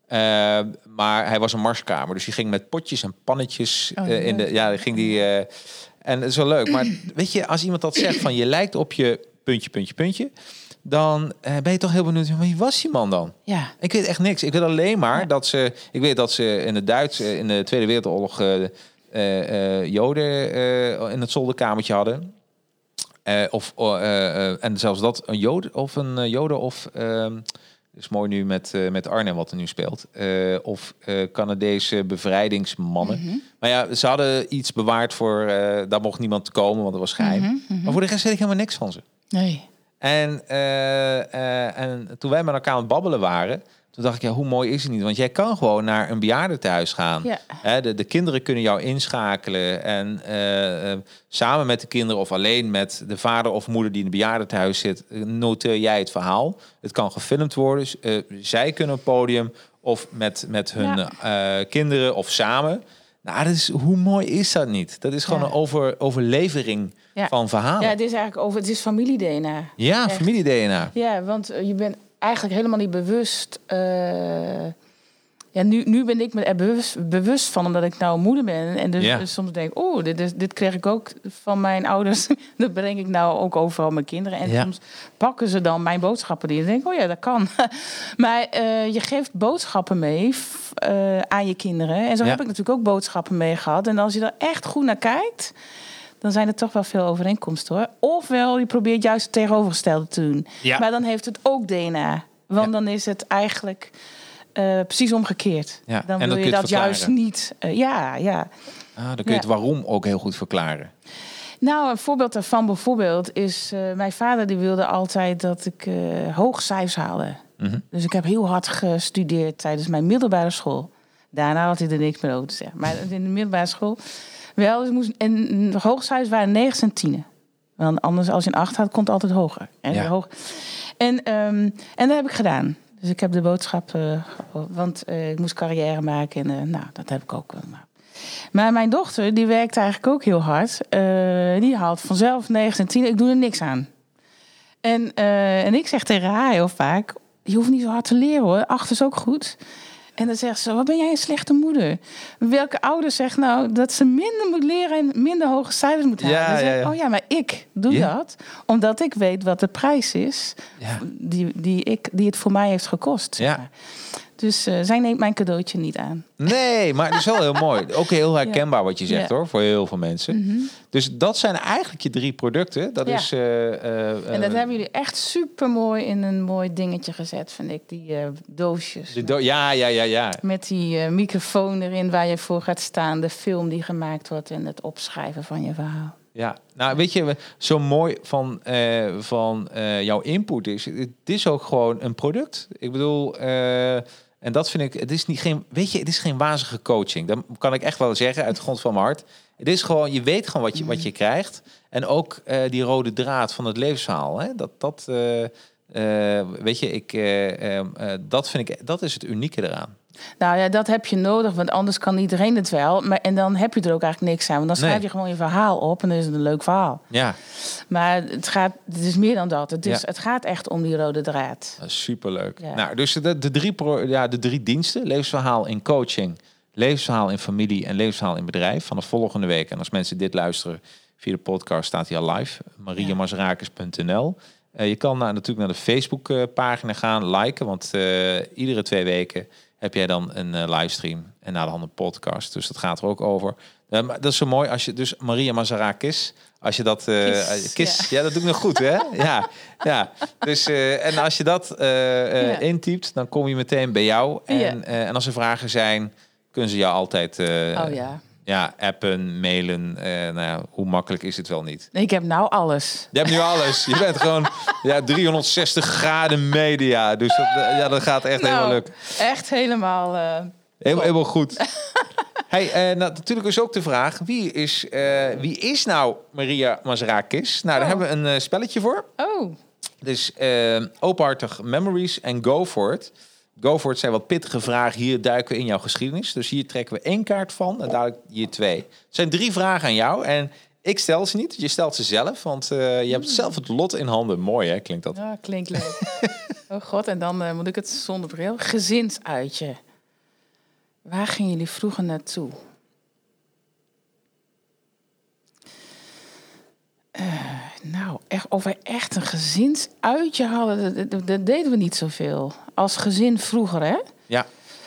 A: Maar hij was een marskamer, dus die ging met potjes en pannetjes in de. Ja, ging die. En het is wel leuk. Maar weet je, als iemand dat zegt van je lijkt op je puntje, dan ben je toch heel benieuwd. Wie was die man dan?
B: Ja.
A: Ik weet echt niks. Ik weet alleen maar dat ze. Ik weet dat ze in de Tweede Wereldoorlog Joden in het zolderkamertje hadden. En zelfs dat een Joden of. Is mooi nu met Arnhem wat er nu speelt. Of Canadese bevrijdingsmannen. Mm-hmm. Maar ja, ze hadden iets bewaard voor... daar mocht niemand komen, want dat was geheim. Mm-hmm. Maar voor de rest weet ik helemaal niks van ze.
B: Nee.
A: En toen wij met elkaar aan het babbelen waren... Toen dacht ik, ja, hoe mooi is het niet? Want jij kan gewoon naar een bejaardentehuis gaan. Ja. De kinderen kunnen jou inschakelen. En samen met de kinderen of alleen met de vader of moeder die in het bejaardentehuis zit... noteer jij het verhaal. Het kan gefilmd worden. Zij kunnen een podium of met hun kinderen of samen. Nou, hoe mooi is dat niet? Dat is gewoon een overlevering van verhalen.
B: Ja, het is eigenlijk het is familie-DNA.
A: Ja, familie-DNA.
B: Ja, want je bent eigenlijk helemaal niet bewust. Nu ben ik me er bewust van, omdat ik nou moeder ben. En dus soms denk ik, dit kreeg ik ook van mijn ouders. Dat breng ik nou ook overal mijn kinderen. En soms pakken ze dan mijn boodschappen die. En denk ik, dat kan. Maar je geeft boodschappen mee aan je kinderen. En zo heb ik natuurlijk ook boodschappen mee gehad. En als je er echt goed naar kijkt, dan zijn er toch wel veel overeenkomsten, hoor. Ofwel, je probeert juist het tegenovergestelde te doen. Ja. Maar dan heeft het ook DNA. Want dan is het eigenlijk precies omgekeerd. Ja. Dan wil je dat juist niet. Dan kun je het waarom ook heel goed verklaren. Nou, een voorbeeld daarvan bijvoorbeeld is... mijn vader die wilde altijd dat ik hoge cijfers haalde. Mm-hmm. Dus ik heb heel hard gestudeerd tijdens mijn middelbare school. Daarna had hij er niks meer over te zeggen. Maar in de middelbare school... Wel, en de hoogcijfers waren 9 en 10. Want anders, als je een 8 had, komt het altijd hoger. En dat heb ik gedaan. Dus ik heb de boodschap... want ik moest carrière maken. En dat heb ik ook wel. Maar mijn dochter, die werkt eigenlijk ook heel hard. Die haalt vanzelf 9 en 10. Ik doe er niks aan. En ik zeg tegen haar heel vaak... Je hoeft niet zo hard te leren, hoor. 8 is ook goed. En dan zegt ze, wat ben jij een slechte moeder? Welke ouder zegt nou dat ze minder moet leren en minder hoge cijfers moet halen? Oh ja, maar ik doe dat omdat ik weet wat de prijs is die het voor mij heeft gekost. Ja. Dus zij neemt mijn cadeautje niet aan.
A: Nee, maar het is wel heel mooi. Ook heel herkenbaar wat je zegt hoor, voor heel veel mensen.
B: Mm-hmm.
A: Dus dat zijn eigenlijk je 3 producten. Dat is...
B: en dat hebben jullie echt super mooi in een mooi dingetje gezet, vind ik. Die doosjes.
A: Ja.
B: Met die microfoon erin waar je voor gaat staan. De film die gemaakt wordt en het opschrijven van je verhaal.
A: Ja, nou weet je, zo mooi van jouw input is... Het is ook gewoon een product. Ik bedoel... en dat vind ik, het is geen wazige coaching. Dat kan ik echt wel zeggen uit de grond van mijn hart. Het is gewoon, je weet gewoon wat je krijgt. En ook die rode draad van het levensverhaal. Hè? Weet je, dat is het unieke eraan.
B: Nou ja, dat heb je nodig, want anders kan iedereen het wel. En dan heb je er ook eigenlijk niks aan. Want dan schrijf je gewoon je verhaal op en dan is het een leuk verhaal.
A: Ja.
B: Maar het is meer dan dat. Het gaat echt om die rode draad.
A: Superleuk. Ja. Nou, dus de 3 diensten. Levensverhaal in coaching, levensverhaal in familie en levensverhaal in bedrijf. Vanaf volgende week. En als mensen dit luisteren via de podcast, staat hij al live. mariamasrakis.nl. Je kan natuurlijk naar de Facebook pagina gaan, liken. Want iedere 2 weken heb jij dan een livestream en na de hand een podcast. Dus dat gaat er ook over. Maar dat is zo mooi als je dus Maria Mazarakis, als je dat ja, dat doe ik nog goed, hè? Ja. Dus en als je dat intypt, dan kom je meteen bij jou. En als er vragen zijn, kunnen ze jou altijd appen, mailen. Hoe makkelijk is het wel niet?
B: Ik heb nou alles.
A: Je hebt nu alles. Je bent gewoon 360 graden media. Dus dat gaat echt helemaal lukken.
B: Echt helemaal...
A: helemaal goed. Natuurlijk is ook de vraag, wie is nou Maria Mazarakis? Nou, daar hebben we een spelletje voor.
B: Oh.
A: Dus openhartig memories en go for it. Go for it zijn wat pittige vragen. Hier duiken we in jouw geschiedenis. Dus hier trekken we 1 kaart van en dadelijk hier 2. Het zijn 3 vragen aan jou en ik stel ze niet. Je stelt ze zelf, want je hebt zelf het lot in handen. Mooi, hè? Klinkt dat?
B: Ja, klinkt leuk. Oh god, en dan moet ik het zonder bril. Gezinsuitje. Waar gingen jullie vroeger naartoe? Of we echt een gezinsuitje hadden, dat deden we niet zoveel. Als gezin vroeger, hè?
A: Ja.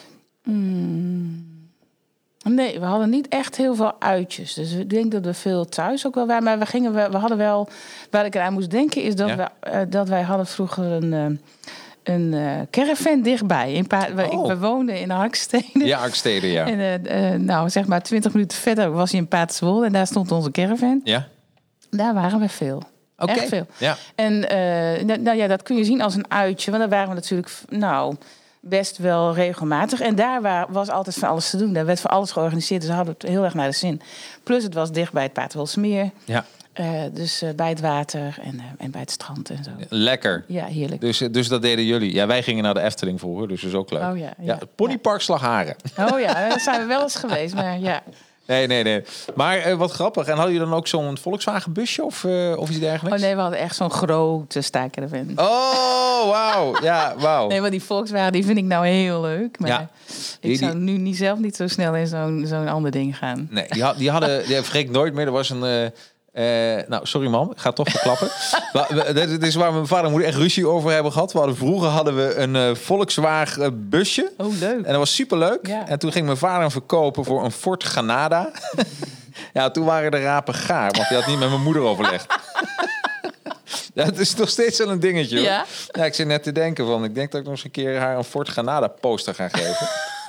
B: Nee, we hadden niet echt heel veel uitjes. Dus ik denk dat we veel thuis ook wel waren. Maar we hadden wel... Waar ik eraan moest denken is dat wij hadden vroeger een caravan dichtbij. We woonden in Harkstede.
A: Ja, Harkstede, ja.
B: En zeg maar 20 minuten verder was hij in Paterswold. En daar stond onze caravan.
A: Ja.
B: Daar waren we veel.
A: Okay.
B: Echt veel.
A: Ja.
B: En dat kun je zien als een uitje. Want daar waren we natuurlijk best wel regelmatig. En daar was altijd van alles te doen. Daar werd voor alles georganiseerd. Dus we hadden het heel erg naar de zin. Plus het was dicht bij het Paterswoldsmeer. Ja. Dus bij het water en bij het strand en zo.
A: Lekker.
B: Ja, heerlijk.
A: Dus dat deden jullie. Ja, wij gingen naar de Efteling vroeger, dus dat is ook leuk.
B: Oh ja.
A: Het Ponypark Slagharen.
B: Oh ja, daar zijn we wel eens geweest, maar ja.
A: Nee. Maar wat grappig. En hadden jullie dan ook zo'n Volkswagen busje of iets dergelijks?
B: Oh nee, we hadden echt zo'n grote staakerven.
A: Oh, wauw. Ja, wauw.
B: Nee, maar die Volkswagen, die vind ik nou heel leuk. Maar ik zou nu zelf niet zo snel in zo'n ander ding gaan. Nee,
A: die vergeet ik nooit meer. Er was een... sorry mam, ik ga het toch verklappen. Dit is waar mijn vader en moeder echt ruzie over hebben gehad. Vroeger hadden we een Volkswagen busje.
B: Oh, leuk.
A: En dat was superleuk. Ja. En toen ging mijn vader hem verkopen voor een Ford Granada. Ja, toen waren de rapen gaar, want die had niet met mijn moeder overlegd. Ja, het is nog steeds wel een dingetje, hoor. Ja? Ja, ik zit net te denken van, ik denk dat ik nog eens een keer haar een Ford Granada poster ga geven.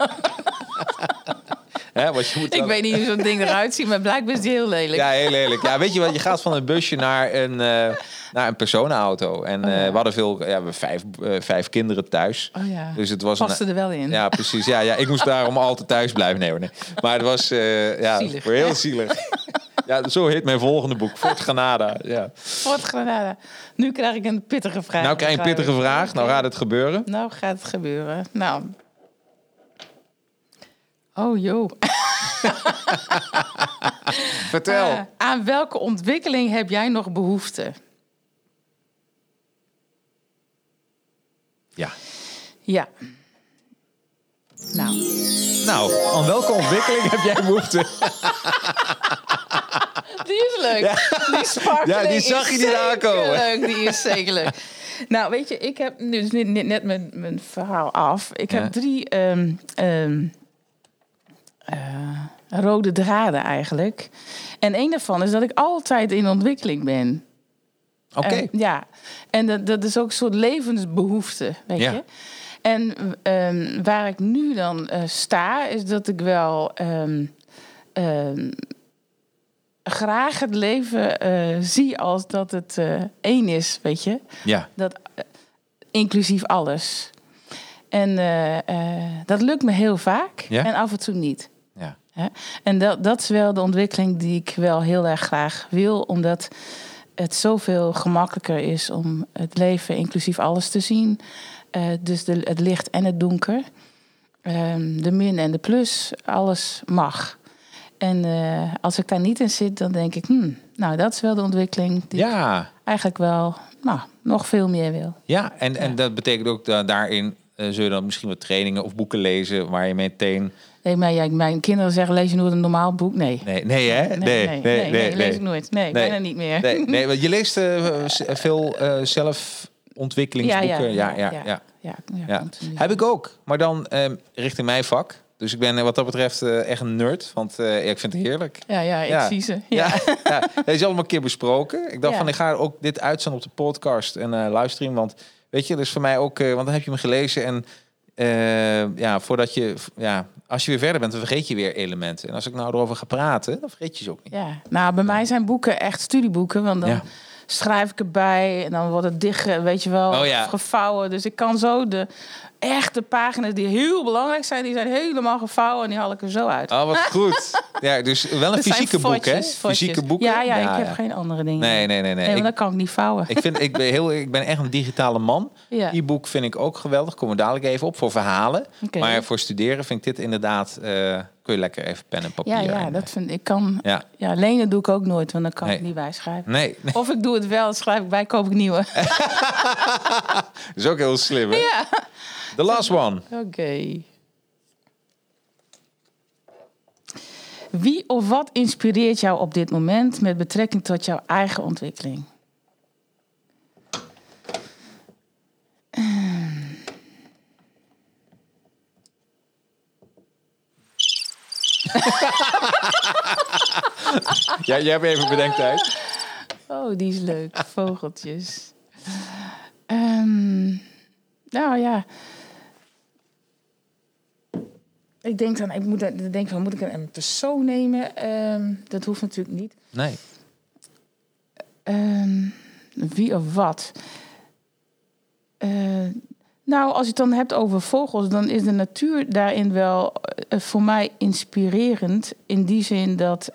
B: Ik weet niet hoe zo'n ding eruit ziet, maar blijkbaar is die heel lelijk.
A: Ja, heel lelijk. Ja, weet je wat? Je gaat van een busje naar een personenauto. En we hadden we hebben 5 kinderen thuis.
B: Oh ja.
A: Dus het was
B: paste er wel in.
A: Ja, precies. Ja, ik moest daarom altijd thuis blijven. Nee. Maar het was
B: zielig.
A: Heel zielig. Ja, zo heet mijn volgende boek. Ford Granada. Ja.
B: Ford Granada. Nu krijg ik een pittige vraag.
A: Nou krijg je een pittige vraag. Okay. Nou gaat het gebeuren.
B: Nou. Oh, joh.
A: Vertel.
B: Aan welke ontwikkeling heb jij nog behoefte? Ja.
A: Nou, aan welke ontwikkeling heb jij behoefte?
B: Die is leuk. Ja. Die sparkling.
A: Ja, die zag je niet aankomen.
B: Leuk. Die is zeker leuk. Nou, weet je, ik heb nu dus net mijn verhaal af. Ik heb 3 rode draden eigenlijk. En één daarvan is dat ik altijd in ontwikkeling ben.
A: Oké.
B: Ja, en dat is ook een soort levensbehoefte, weet je. En waar ik nu dan sta, is dat ik wel graag het leven zie als dat het één is, weet je.
A: Ja.
B: Dat, inclusief alles. En dat lukt me heel vaak en af en toe niet.
A: Ja.
B: En dat is wel de ontwikkeling die ik wel heel erg graag wil, omdat het zoveel gemakkelijker is om het leven inclusief alles te zien. Dus het licht en het donker. De min en de plus. Alles mag. En als ik daar niet in zit, dan denk ik... nou, dat is wel de ontwikkeling die ik eigenlijk wel nog veel meer wil.
A: Ja, en dat betekent ook dat daarin... zul je dan misschien wat trainingen of boeken lezen... waar je meteen...
B: Nee, maar mijn kinderen zeggen, lees je nooit een normaal boek? Nee.
A: Nee, hè? Nee,
B: lees ik nooit. Nee, bijna niet meer.
A: Nee, want je leest veel zelfontwikkelingsboeken. Ja. Heb ik ook. Maar dan richting mijn vak. Dus ik ben wat dat betreft echt een nerd. Want ik vind het heerlijk.
B: Ja, ik zie ze. Ja.
A: Dat is allemaal een keer besproken. Ik dacht van, ik ga ook dit uitzenden op de podcast en livestream. Want weet je, dus voor mij ook... want dan heb je me gelezen en... voordat je... als je weer verder bent, dan vergeet je weer elementen. En als ik nou erover ga praten, dan vergeet je ze ook niet.
B: Ja, nou, bij mij zijn boeken echt studieboeken. Want dan schrijf ik erbij en dan wordt het dicht, weet je wel, gevouwen. Dus ik kan zo de echte pagina's die heel belangrijk zijn, die zijn helemaal gevouwen en die haal ik er zo uit.
A: Oh, wat goed. Ja, dus wel een fysieke boek, hè? Fysieke boeken.
B: Ja, ik heb geen andere dingen.
A: Nee.
B: Want dan kan ik niet vouwen.
A: Ik ben echt een digitale man. Ja. E-book vind ik ook geweldig. Komen we dadelijk even op voor verhalen. Okay. Maar voor studeren vind ik dit inderdaad... kun je lekker even pen en papier.
B: Ja, dat vind ik kan. Ja, lenen doe ik ook nooit, want dan kan ik niet bijschrijven.
A: Nee.
B: Of ik doe het wel, dan schrijf ik bij, koop ik nieuwe.
A: Dat is ook heel slim, hè?
B: Ja.
A: The last one.
B: Oké. Wie of wat inspireert jou op dit moment met betrekking tot jouw eigen ontwikkeling?
A: Ja, jij hebt even bedenktijd.
B: Oh, die is leuk. Vogeltjes. Nou ja. Ik denk dan, moet ik een persoon nemen? Dat hoeft natuurlijk niet.
A: Nee.
B: Wie of wat? Nou, als je het dan hebt over vogels, dan is de natuur daarin wel voor mij inspirerend. In die zin dat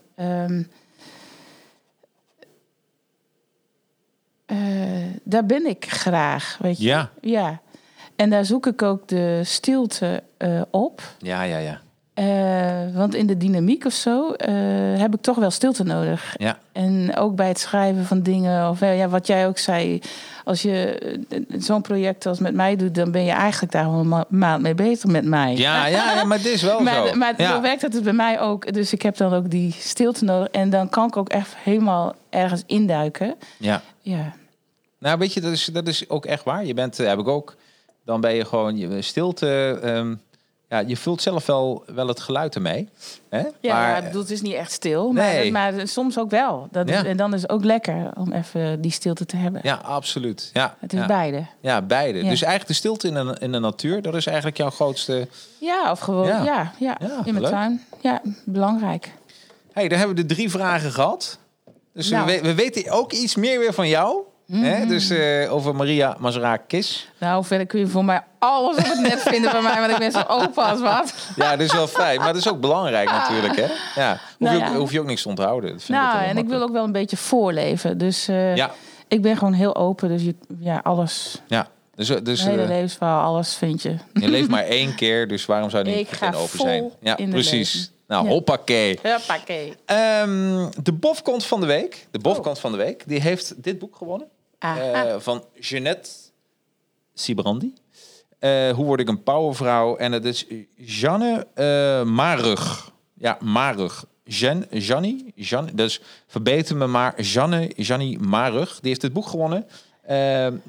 B: daar ben ik graag, weet je. Ja. En daar zoek ik ook de stilte op.
A: Ja.
B: Want in de dynamiek of zo heb ik toch wel stilte nodig.
A: Ja.
B: En ook bij het schrijven van dingen. Of wat jij ook zei. Als je zo'n project als met mij doet, dan ben je eigenlijk daar al een maand mee bezig met mij.
A: Ja, maar het is wel zo.
B: Maar zo werkt het bij mij ook. Dus ik heb dan ook die stilte nodig. En dan kan ik ook echt helemaal ergens induiken.
A: Ja. Nou, weet je, dat is ook echt waar. Je bent, heb ik ook. Dan ben je gewoon je stilte. Je vult zelf wel het geluid ermee. Hè?
B: Ja, maar het is niet echt stil. Nee. Maar soms ook wel. En dan is het ook lekker om even die stilte te hebben.
A: Ja, absoluut. Ja,
B: het is beide.
A: Ja, beide. Ja. Dus eigenlijk de stilte in de natuur, dat is eigenlijk jouw grootste...
B: Ja, of gewoon in mijn tuin. Ja, belangrijk.
A: Hey, dan hebben we de 3 vragen gehad. Dus we weten ook iets meer weer van jou. Hè? Dus over Maria Mazarakis.
B: Nou, verder kun je voor mij alles op het net vinden van mij, want ik ben zo open als wat.
A: Ja, dat is wel fijn. Maar dat is ook belangrijk natuurlijk, hè? Ja. Hoef je ook niks te onthouden. Dat vind
B: ik wil ook wel een beetje voorleven. Dus ik ben gewoon heel open. Dus alles...
A: Ja. Dus
B: hele levensverhaal, alles vind je.
A: Je leeft maar 1 keer, dus waarom zou je niet open zijn? Ja, precies. Nou, hoppakee. De bofkont van de week. Van de week. Die heeft dit boek gewonnen. Van Jeannette Sibrandi. Hoe word ik een powervrouw? En het is Jeanne Marug. Ja, Marug. Jeannie. Dus verbeter me maar. Jeannie Marug. Die heeft dit boek gewonnen.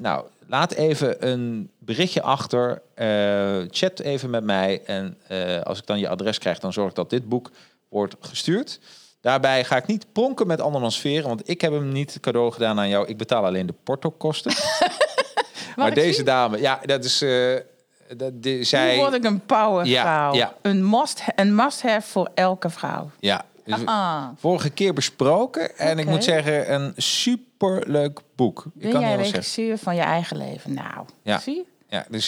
A: laat even een berichtje achter. Chat even met mij. En als ik dan je adres krijg, dan zorg ik dat dit boek wordt gestuurd. Daarbij ga ik niet pronken met andermans veren, want ik heb hem niet cadeau gedaan aan jou. Ik betaal alleen de portokosten. Maar deze zien? Dame, ja, dat is... zij...
B: Nu word ik een powervrouw.
A: Ja.
B: Een must-have voor elke vrouw.
A: Ja, dus vorige keer besproken. En ik moet zeggen, een superleuk boek.
B: Ben jij regisseur van je eigen leven? Nou, zie je?
A: Ja, dus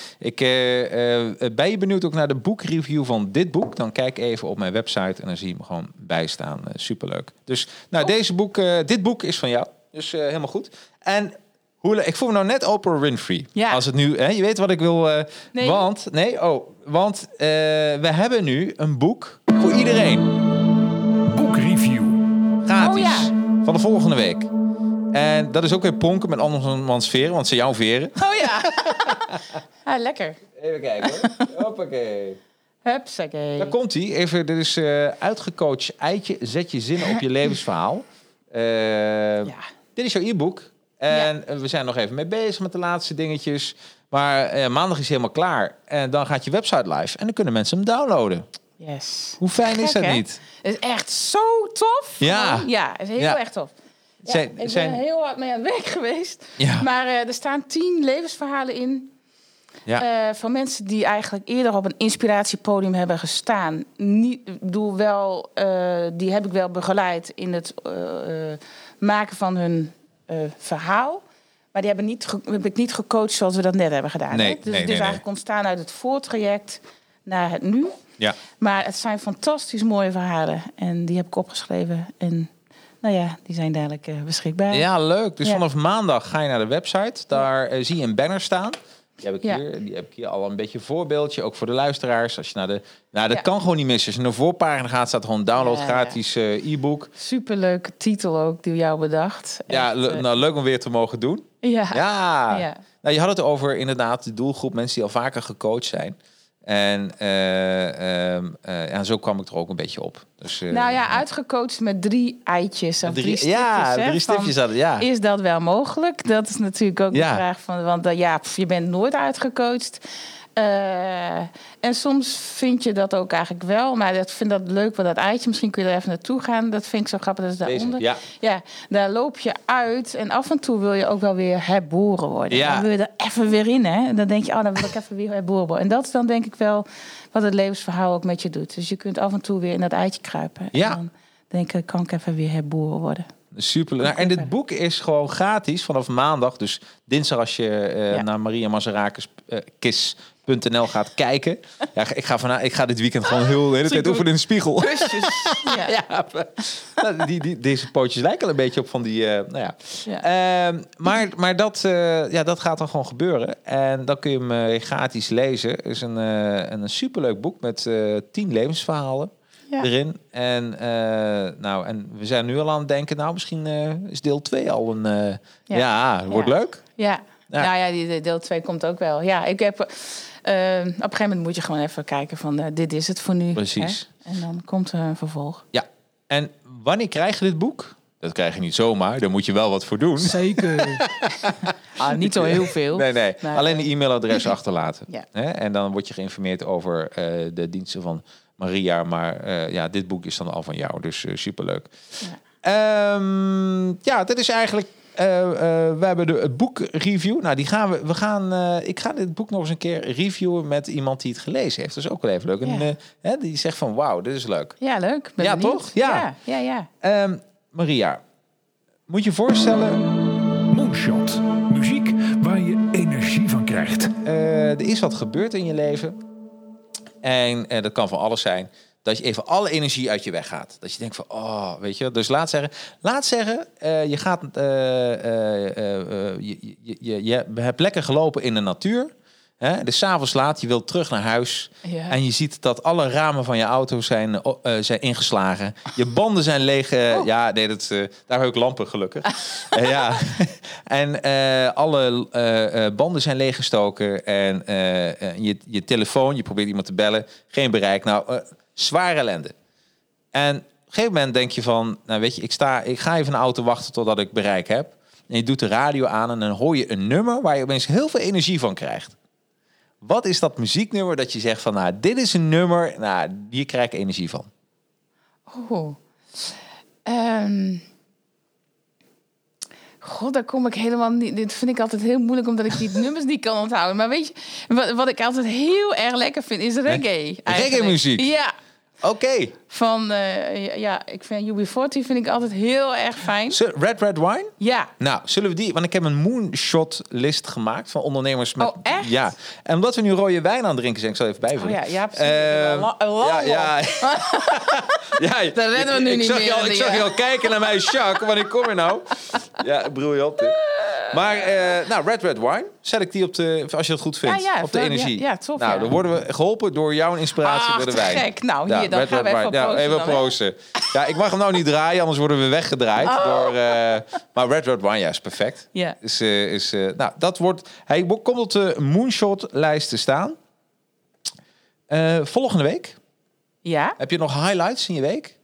A: ben je benieuwd ook naar de boekreview van dit boek? Dan kijk even op mijn website en dan zie je hem gewoon bijstaan. Superleuk. Dus dit boek is van jou. Dus helemaal goed. En ik voel me nou net Oprah Winfrey. Ja. Als het nu, je weet wat ik wil.
B: Nee.
A: Want we hebben nu een boek voor iedereen.
C: Boekreview.
A: Gratis. Van de volgende week. En dat is ook weer pronken met andermans veren, want ze jouw veren.
B: Oh ja. Lekker.
A: Even kijken hoor. Hoppakee.
B: Hupsakee.
A: Daar komt hij. Even, dit is uitgecoacht eitje. Zet je zinnen op je levensverhaal. Dit is jouw e-book. En we zijn nog even mee bezig met de laatste dingetjes. Maar maandag is helemaal klaar. En dan gaat je website live. En dan kunnen mensen hem downloaden.
B: Yes.
A: Hoe fijn is dat niet?
B: Het is echt zo tof.
A: Ja.
B: Ja, het is heel erg tof. Ja, ik ben heel hard mee aan het werk geweest. Ja. Maar er staan 10 levensverhalen in. Ja. Van mensen die eigenlijk eerder op een inspiratiepodium hebben gestaan. Die heb ik wel begeleid in het maken van hun verhaal. Maar die heb ik niet gecoacht zoals we dat net hebben gedaan.
A: Nee,
B: hè? Dus het is eigenlijk ontstaan uit het voortraject naar het nu.
A: Ja.
B: Maar het zijn fantastisch mooie verhalen. En die heb ik opgeschreven. En die zijn dadelijk beschikbaar.
A: Ja, leuk. Dus vanaf maandag ga je naar de website. Daar zie je een banner staan. Die heb ik hier al een beetje een voorbeeldje. Ook voor de luisteraars. Als je dat kan gewoon niet missen. Als je naar de voorpagina gaat, staat gewoon download gratis e-book.
B: Superleuke titel ook, die jou bedacht.
A: Ja, leuk om weer te mogen doen. Ja. Nou, je had het over inderdaad de doelgroep. Mensen die al vaker gecoacht zijn. En zo kwam ik er ook een beetje op. Dus,
B: uitgecoacht met 3 eitjes. Of 3 stipjes.
A: Ja, 3 stipjes hadden, ja.
B: Is dat wel mogelijk? Dat is natuurlijk ook de vraag van... Want je bent nooit uitgecoacht. En soms vind je dat ook eigenlijk wel. Maar ik vind dat leuk, want dat eitje... Misschien kun je er even naartoe gaan. Dat vind ik zo grappig. Dat is daaronder. Ja, daar loop je uit. En af en toe wil je ook wel weer herboren worden. Ja. Dan wil je er even weer in, hè. En dan denk je, dan wil ik even weer herboren worden. En dat is dan denk ik wel wat het levensverhaal ook met je doet. Dus je kunt af en toe weer in dat eitje kruipen.
A: Ja.
B: En dan denk ik, kan ik even weer herboren worden.
A: Super. Nou, en dit boek is gewoon gratis vanaf maandag. Dus dinsdag als je naar Maria Mazarakis.nl gaat kijken. Ja, ik ga dit weekend gewoon de hele tijd oefenen in de spiegel.
B: Kusjes.
A: Deze pootjes lijken al een beetje op van die... Maar dat gaat dan gewoon gebeuren. En dan kun je hem gratis lezen. Het is een superleuk boek met 10 levensverhalen. Erin. En we zijn nu al aan het denken... misschien is deel 2 al een... wordt leuk.
B: Ja. Die deel 2 komt ook wel. Ja, ik heb... op een gegeven moment moet je gewoon even kijken van... dit is het voor nu.
A: Precies.
B: Hè? En dan komt er een vervolg.
A: Ja. En wanneer krijg je dit boek? Dat krijg je niet zomaar. Daar moet je wel wat voor doen.
B: Zeker. Niet zo heel veel.
A: Nee. Maar, alleen de e-mailadres achterlaten. Ja. Hè? En dan word je geïnformeerd over de diensten van... Maria, maar dit boek is dan al van jou, dus superleuk. Dat is eigenlijk... we hebben het boekreview. Nou, ik ga dit boek nog eens een keer reviewen met iemand die het gelezen heeft. Dat is ook wel even leuk. En die zegt van, wauw, dit is leuk.
B: Ja, leuk. Ben
A: ja,
B: benieuwd.
A: Toch? Ja. Maria, moet je voorstellen...
C: Moonshot. Muziek waar je energie van krijgt.
A: Er is wat gebeurd in je leven... En dat kan van alles zijn. Dat je even alle energie uit je weg gaat. Dat je denkt van, weet je. Dus laat zeggen, je gaat, je hebt lekker gelopen in de natuur. Hè? Dus 's avonds laat, je wilt terug naar huis. Ja. En je ziet dat alle ramen van je auto zijn ingeslagen. Je banden zijn leeg. Daar heb ik lampen gelukkig. En alle banden zijn leeggestoken. En je telefoon, je probeert iemand te bellen. Geen bereik. Nou, zware ellende. En op een gegeven moment denk je van... Nou weet je, ik ga even een auto wachten totdat ik bereik heb. En je doet de radio aan en dan hoor je een nummer waar je opeens heel veel energie van krijgt. Wat is dat muzieknummer dat je zegt van, nou, dit is een nummer, nou, hier krijg ik energie van?
B: Oh. God, daar kom ik helemaal niet. Dit vind ik altijd heel moeilijk, omdat ik die nummers niet kan onthouden. Maar weet je, wat ik altijd heel erg lekker vind, is reggae.
A: Reggae-muziek?
B: Ja.
A: Oké.
B: Van, ik vind UB40 vind ik altijd heel erg fijn.
A: Red Wine?
B: Ja.
A: Nou, zullen we die... Want ik heb een moonshot-list gemaakt van ondernemers met...
B: Oh, echt?
A: Ja. En omdat we nu rode wijn aan het drinken zijn, ik zal even bijvullen.
B: Oh ja, precies.
A: Ja,
B: Daar redden we nu niet meer.
A: Ik zag je al kijken naar mij, Jacques. Wanneer kom je nou? Ja, briljant. Maar, Red Wine. Zet ik die op de... Als je het goed vindt.
B: Ja,
A: op de energie.
B: Ja, tof.
A: Nou, dan worden we geholpen door jouw inspiratie door de wijn.
B: Gek. Nou, hier, dan
A: Red
B: gaan we even
A: Wine.
B: proosten.
A: Even proosten. Ja, ik mag hem nou niet draaien, anders worden we weggedraaid. Door, maar Red Wine, ja, is perfect.
B: Ja.
A: Dat wordt... Hij komt op de Moonshot-lijst te staan. Volgende week.
B: Ja.
A: Heb je nog highlights in je week?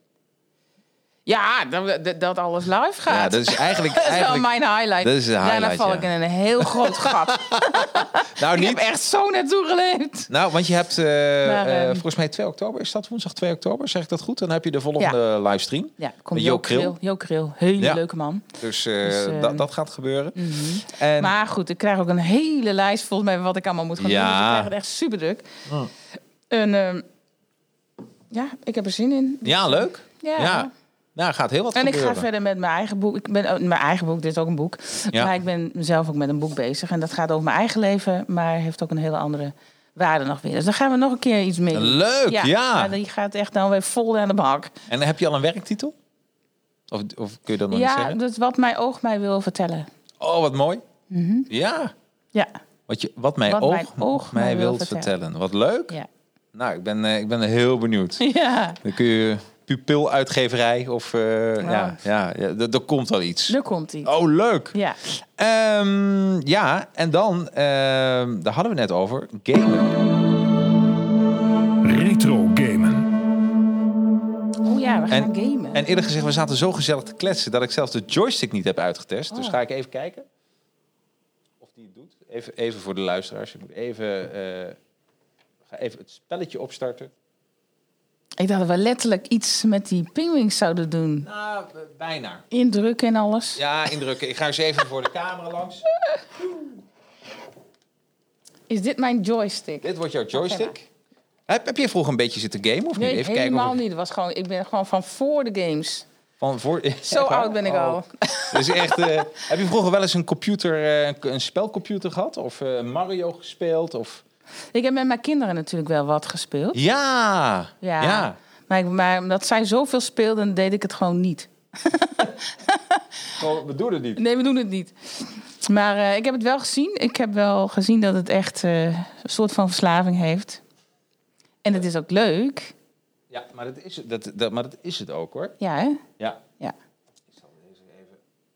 B: Ja, dat alles live gaat.
A: Ja, dat is eigenlijk...
B: dat is wel mijn highlight.
A: Dat is de highlight,
B: daarna val ik in een heel groot gat.
A: Nou,
B: ik heb echt zo naartoe geleefd.
A: Nou, want je hebt volgens mij 2 oktober. Is dat woensdag 2 oktober? Zeg ik dat goed? Dan heb je de volgende livestream.
B: Ja, komt
A: met Jo Krill.
B: Jo Krill. Hele leuke man.
A: Dus dat gaat gebeuren.
B: Mm-hmm.
A: En...
B: Maar goed, ik krijg ook een hele lijst volgens mij wat ik allemaal moet gaan doen. Dus ik krijg het echt super druk. En ik heb er zin in.
A: Ja, leuk.
B: Ja.
A: Nou, gaat heel wat
B: en
A: gebeuren.
B: Ik ga verder met mijn eigen boek. Ik ben mijn eigen boek, dit is ook een boek. Ja. Maar ik ben zelf ook met een boek bezig. En dat gaat over mijn eigen leven, maar heeft ook een hele andere waarde nog weer. Dus daar gaan we nog een keer iets mee.
A: Leuk, ja.
B: Maar die gaat echt dan weer vol aan de bak.
A: En heb je al een werktitel? Of kun je dat nog niet zeggen?
B: Ja, dat is wat mijn oog mij wil vertellen.
A: Oh, wat mooi.
B: Mm-hmm.
A: Ja.
B: Ja.
A: Wat mijn oog mij wil vertellen. Wat leuk.
B: Ja.
A: Nou, ik ben heel benieuwd.
B: Ja.
A: Dan kun je Pupil-uitgeverij of... er komt wel iets.
B: Er komt iets.
A: Oh, leuk.
B: Ja.
A: En dan... daar hadden we net over. Gamen.
C: Retro gamen.
B: Oh ja, we gaan gamen.
A: En eerlijk gezegd, we zaten zo gezellig te kletsen... dat ik zelfs de joystick niet heb uitgetest. Dus ga ik even kijken of die het doet. Even voor de luisteraars. Je moet ga even het spelletje opstarten.
B: Ik dacht dat we letterlijk iets met die pinguïns zouden doen.
A: Nou, bijna.
B: Indrukken en alles.
A: Ja, indrukken. Ik ga eens even voor de camera langs.
B: Is dit mijn joystick?
A: Dit wordt jouw joystick. Heb je vroeger een beetje zitten gamen of niet?
B: Nee,
A: even
B: helemaal
A: kijken
B: niet. Ik ben gewoon van voor de games. Zo
A: echt
B: oud ben ik al.
A: Dus echt, heb je vroeger wel eens een computer, een spelcomputer gehad? Of Mario gespeeld? Of...
B: Ik heb met mijn kinderen natuurlijk wel wat gespeeld.
A: Ja.
B: Maar omdat zij zoveel speelden, deed ik het gewoon niet.
A: We doen het niet.
B: Nee, we doen het niet. Maar ik heb het wel gezien. Ik heb wel gezien dat het echt een soort van verslaving heeft. En het is ook leuk.
A: Ja, maar dat is het ook, hoor.
B: Ja, hè?
A: Ja. Ik zal deze even...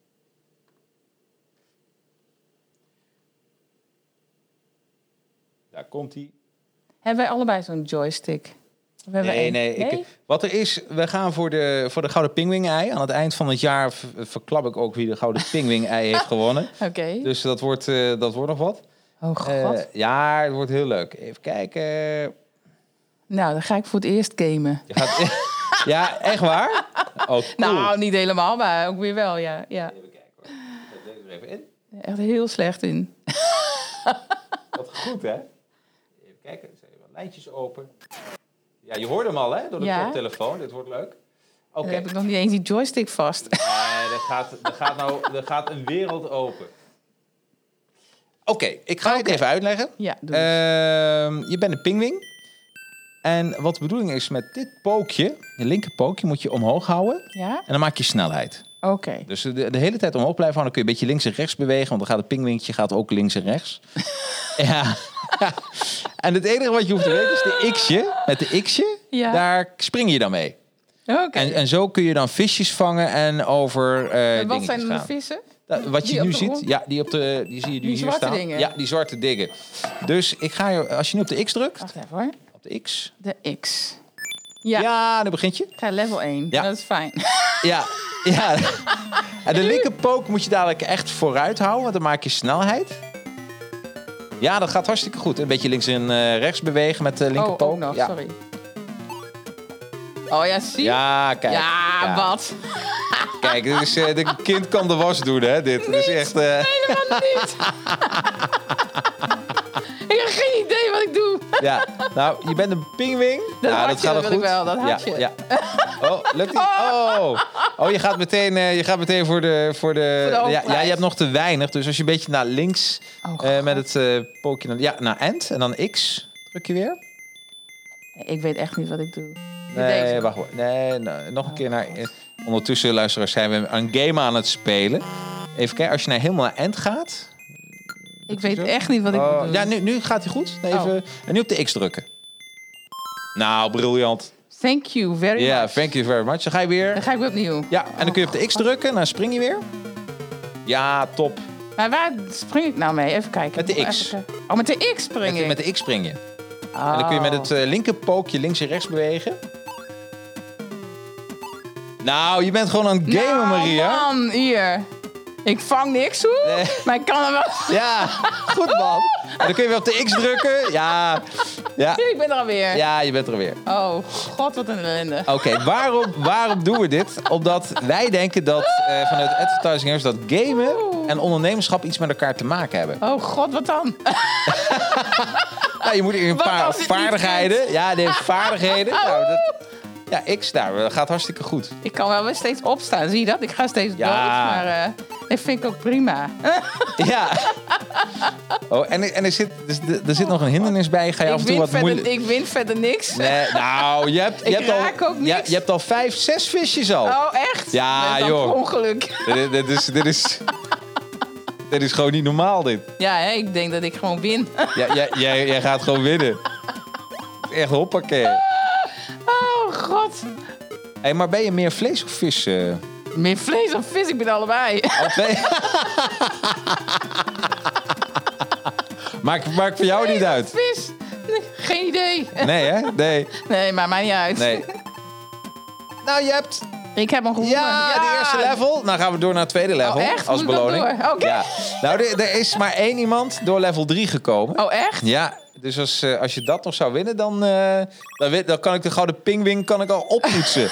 A: Daar komt hij.
B: Hebben wij allebei zo'n joystick?
A: Nee. Wat er is, we gaan voor de Gouden Pinguïn-ei. Aan het eind van het jaar verklap ik ook wie de Gouden Pinguïn-ei heeft gewonnen.
B: Oké.
A: Dus dat wordt nog wat.
B: Oh god.
A: Ja, het wordt heel leuk. Even kijken.
B: Nou, dan ga ik voor het eerst gamen.
A: Je gaat... Ja, echt waar? Oh, cool.
B: Nou, niet helemaal, maar ook weer wel, ja.
A: Even kijken, hoor. Ik zet deze er even in.
B: Echt heel slecht in.
A: Wat goed, hè? Even kijken, er zijn wat lijntjes open. Ja, je hoort hem al, hè? Door de koptelefoon. Dit wordt leuk.
B: Dan heb ik nog niet eens die joystick vast.
A: Nee, er gaat een wereld open. Oké, ik ga het even uitleggen.
B: Ja, doe
A: je bent een pinguïn. En wat de bedoeling is met dit pookje, je linkerpookje, moet je omhoog houden.
B: Ja?
A: En dan maak je snelheid.
B: Oké.
A: Dus de hele tijd omhoog blijven houden. Dan kun je een beetje links en rechts bewegen. Want dan gaat het pinguïntje ook links en rechts. Ja. En het enige wat je hoeft te weten is de x'je. Met de x'je, daar spring je dan mee.
B: Oké.
A: En zo kun je dan visjes vangen en over
B: wat zijn de vissen?
A: Wat je nu ziet, die zie je nu hier staan.
B: Dingen.
A: Ja, die zwarte dingen. Dus ik ga je, als je nu op de X drukt.
B: Wacht even hoor.
A: Op de X.
B: De X.
A: Ja, dan begint je.
B: Ik ga level 1.
A: Ja.
B: Dat is fijn.
A: Ja. En de linkerpook moet je dadelijk echt vooruit houden, want dan maak je snelheid. Ja, dat gaat hartstikke goed. Een beetje links en rechts bewegen met de linkerpook.
B: ook nog,
A: ja.
B: sorry. Oh ja, zie je?
A: Ja, kijk.
B: Ja, wat?
A: Kijk, dit is, de kind kan de was doen, hè? Dit is echt...
B: Helemaal niet. Ik heb geen idee wat ik doe.
A: Ja, nou, je bent een pingwing.
B: Dat
A: ja,
B: hartje,
A: gaat
B: dat
A: wel
B: wil
A: goed.
B: ik wel, dat hartje.
A: Ja, ja. Oh, lukt niet. Oh, je gaat meteen voor de
B: hoofdprijs.
A: ja, je hebt nog te weinig. Dus als je een beetje naar links
B: God.
A: met het pookje naar end en dan X druk je weer.
B: Ik weet echt niet wat ik doe.
A: Nee,
B: Deze.
A: wacht. Nee, nog een keer naar... Ondertussen, luisteraars, zijn we een game aan het spelen. Even kijken, als je helemaal naar end gaat...
B: Ik weet echt niet wat ik moet doen.
A: Ja, nu gaat hij goed. Even, En nu op de X drukken. Nou, briljant.
B: Thank you very much.
A: Ja, thank you very much. Dan ga je weer...
B: Dan ga ik weer opnieuw.
A: Ja, en dan kun je op de X drukken en dan spring je weer. Ja, top.
B: Maar waar spring ik nou mee? Even kijken.
A: Met de X.
B: Even kijken. Oh, met de X spring ik.
A: Met de X spring je.
B: Oh.
A: En dan kun je met het linkerpookje links en rechts bewegen. Nou, je bent gewoon aan het gamen, Maria.
B: Man, hier. Ik vang niks hoor.
A: Nee.
B: Maar ik kan er wel...
A: Ja, goed man. En dan kun je weer op de X drukken. Ja.
B: Ik ben er alweer.
A: Ja, je bent er weer.
B: Oh, god, wat een ellende.
A: Oké, waarom doen we dit? Omdat wij denken dat vanuit Advertising Heroes dat gamen en ondernemerschap iets met elkaar te maken hebben.
B: Oh god, wat dan?
A: Nou, je moet een
B: Wat
A: paar
B: als het niet
A: vaardigheden. Ja, de vaardigheden. Nou, X daar, dat gaat hartstikke goed.
B: Ik kan wel weer steeds opstaan, zie je dat? Ik ga steeds
A: Ja.
B: dood, maar dat vind ik ook prima.
A: Ja. Oh, en er zit nog een hindernis bij. Ga je af en toe wat moeilijk...
B: Ik win verder niks.
A: Nee, nou, je
B: raak ook niks.
A: je hebt al 5, 6 visjes al.
B: Oh, echt?
A: Ja,
B: Dat is dan
A: joh.
B: per ongeluk.
A: Dit is gewoon niet normaal, dit.
B: Ja, hè, ik denk dat ik gewoon win.
A: Ja, jij gaat gewoon winnen. Echt hoppakee.
B: Oh, god.
A: Hey, maar ben je meer vlees of vis?
B: Meer vlees of vis, ik ben allebei.
A: Nee. Maakt voor jou niet uit.
B: Vis? Nee, geen idee.
A: Nee, hè? Nee.
B: Nee, maar mij niet uit.
A: Nee. Nou, je hebt...
B: Ik heb hem gewonnen.
A: Ja, de eerste level. Nou gaan we door naar het tweede level.
B: Oh, echt?
A: Als
B: Moet ik dan
A: beloning.
B: door? Oké.
A: Ja. Nou, er is maar 1 iemand door level 3 gekomen.
B: Oh, echt?
A: Ja, dus als je dat nog zou winnen, dan kan ik de gouden pingwing al oppoetsen.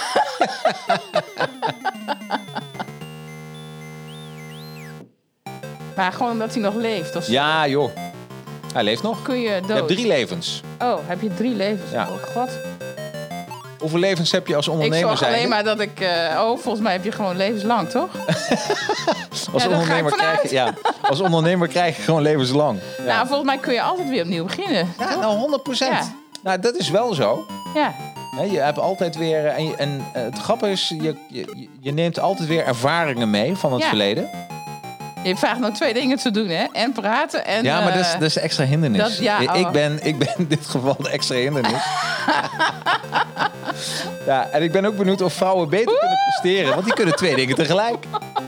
B: Maar gewoon omdat hij nog leeft. Of zo.
A: Ja, joh. Hij leeft nog.
B: Kun je dood?
A: Je hebt 3 levens.
B: Oh, heb je 3 levens?
A: Ja.
B: Oh, god.
A: Hoeveel levens heb je als
B: Ik
A: ondernemer
B: zorg
A: zijn?
B: alleen maar dat ik... volgens mij heb je gewoon levenslang, toch?
A: Als
B: Ja, daar ga ik
A: als ondernemer krijg je gewoon levenslang. Ja.
B: Nou, volgens mij kun je altijd weer opnieuw beginnen.
A: Ja, nou 100%.
B: Ja.
A: Nou, dat is wel zo.
B: Ja.
A: Hè, je hebt altijd weer... En het grappige is, je neemt altijd weer ervaringen mee van het
B: Ja.
A: verleden.
B: Je vraagt nou 2 dingen te doen, hè? En praten en...
A: Ja, maar dat is extra hindernis. Ik ben in dit geval de extra hindernis. Ja, en ik ben ook benieuwd of vrouwen beter kunnen presteren. Want die kunnen 2 dingen tegelijk.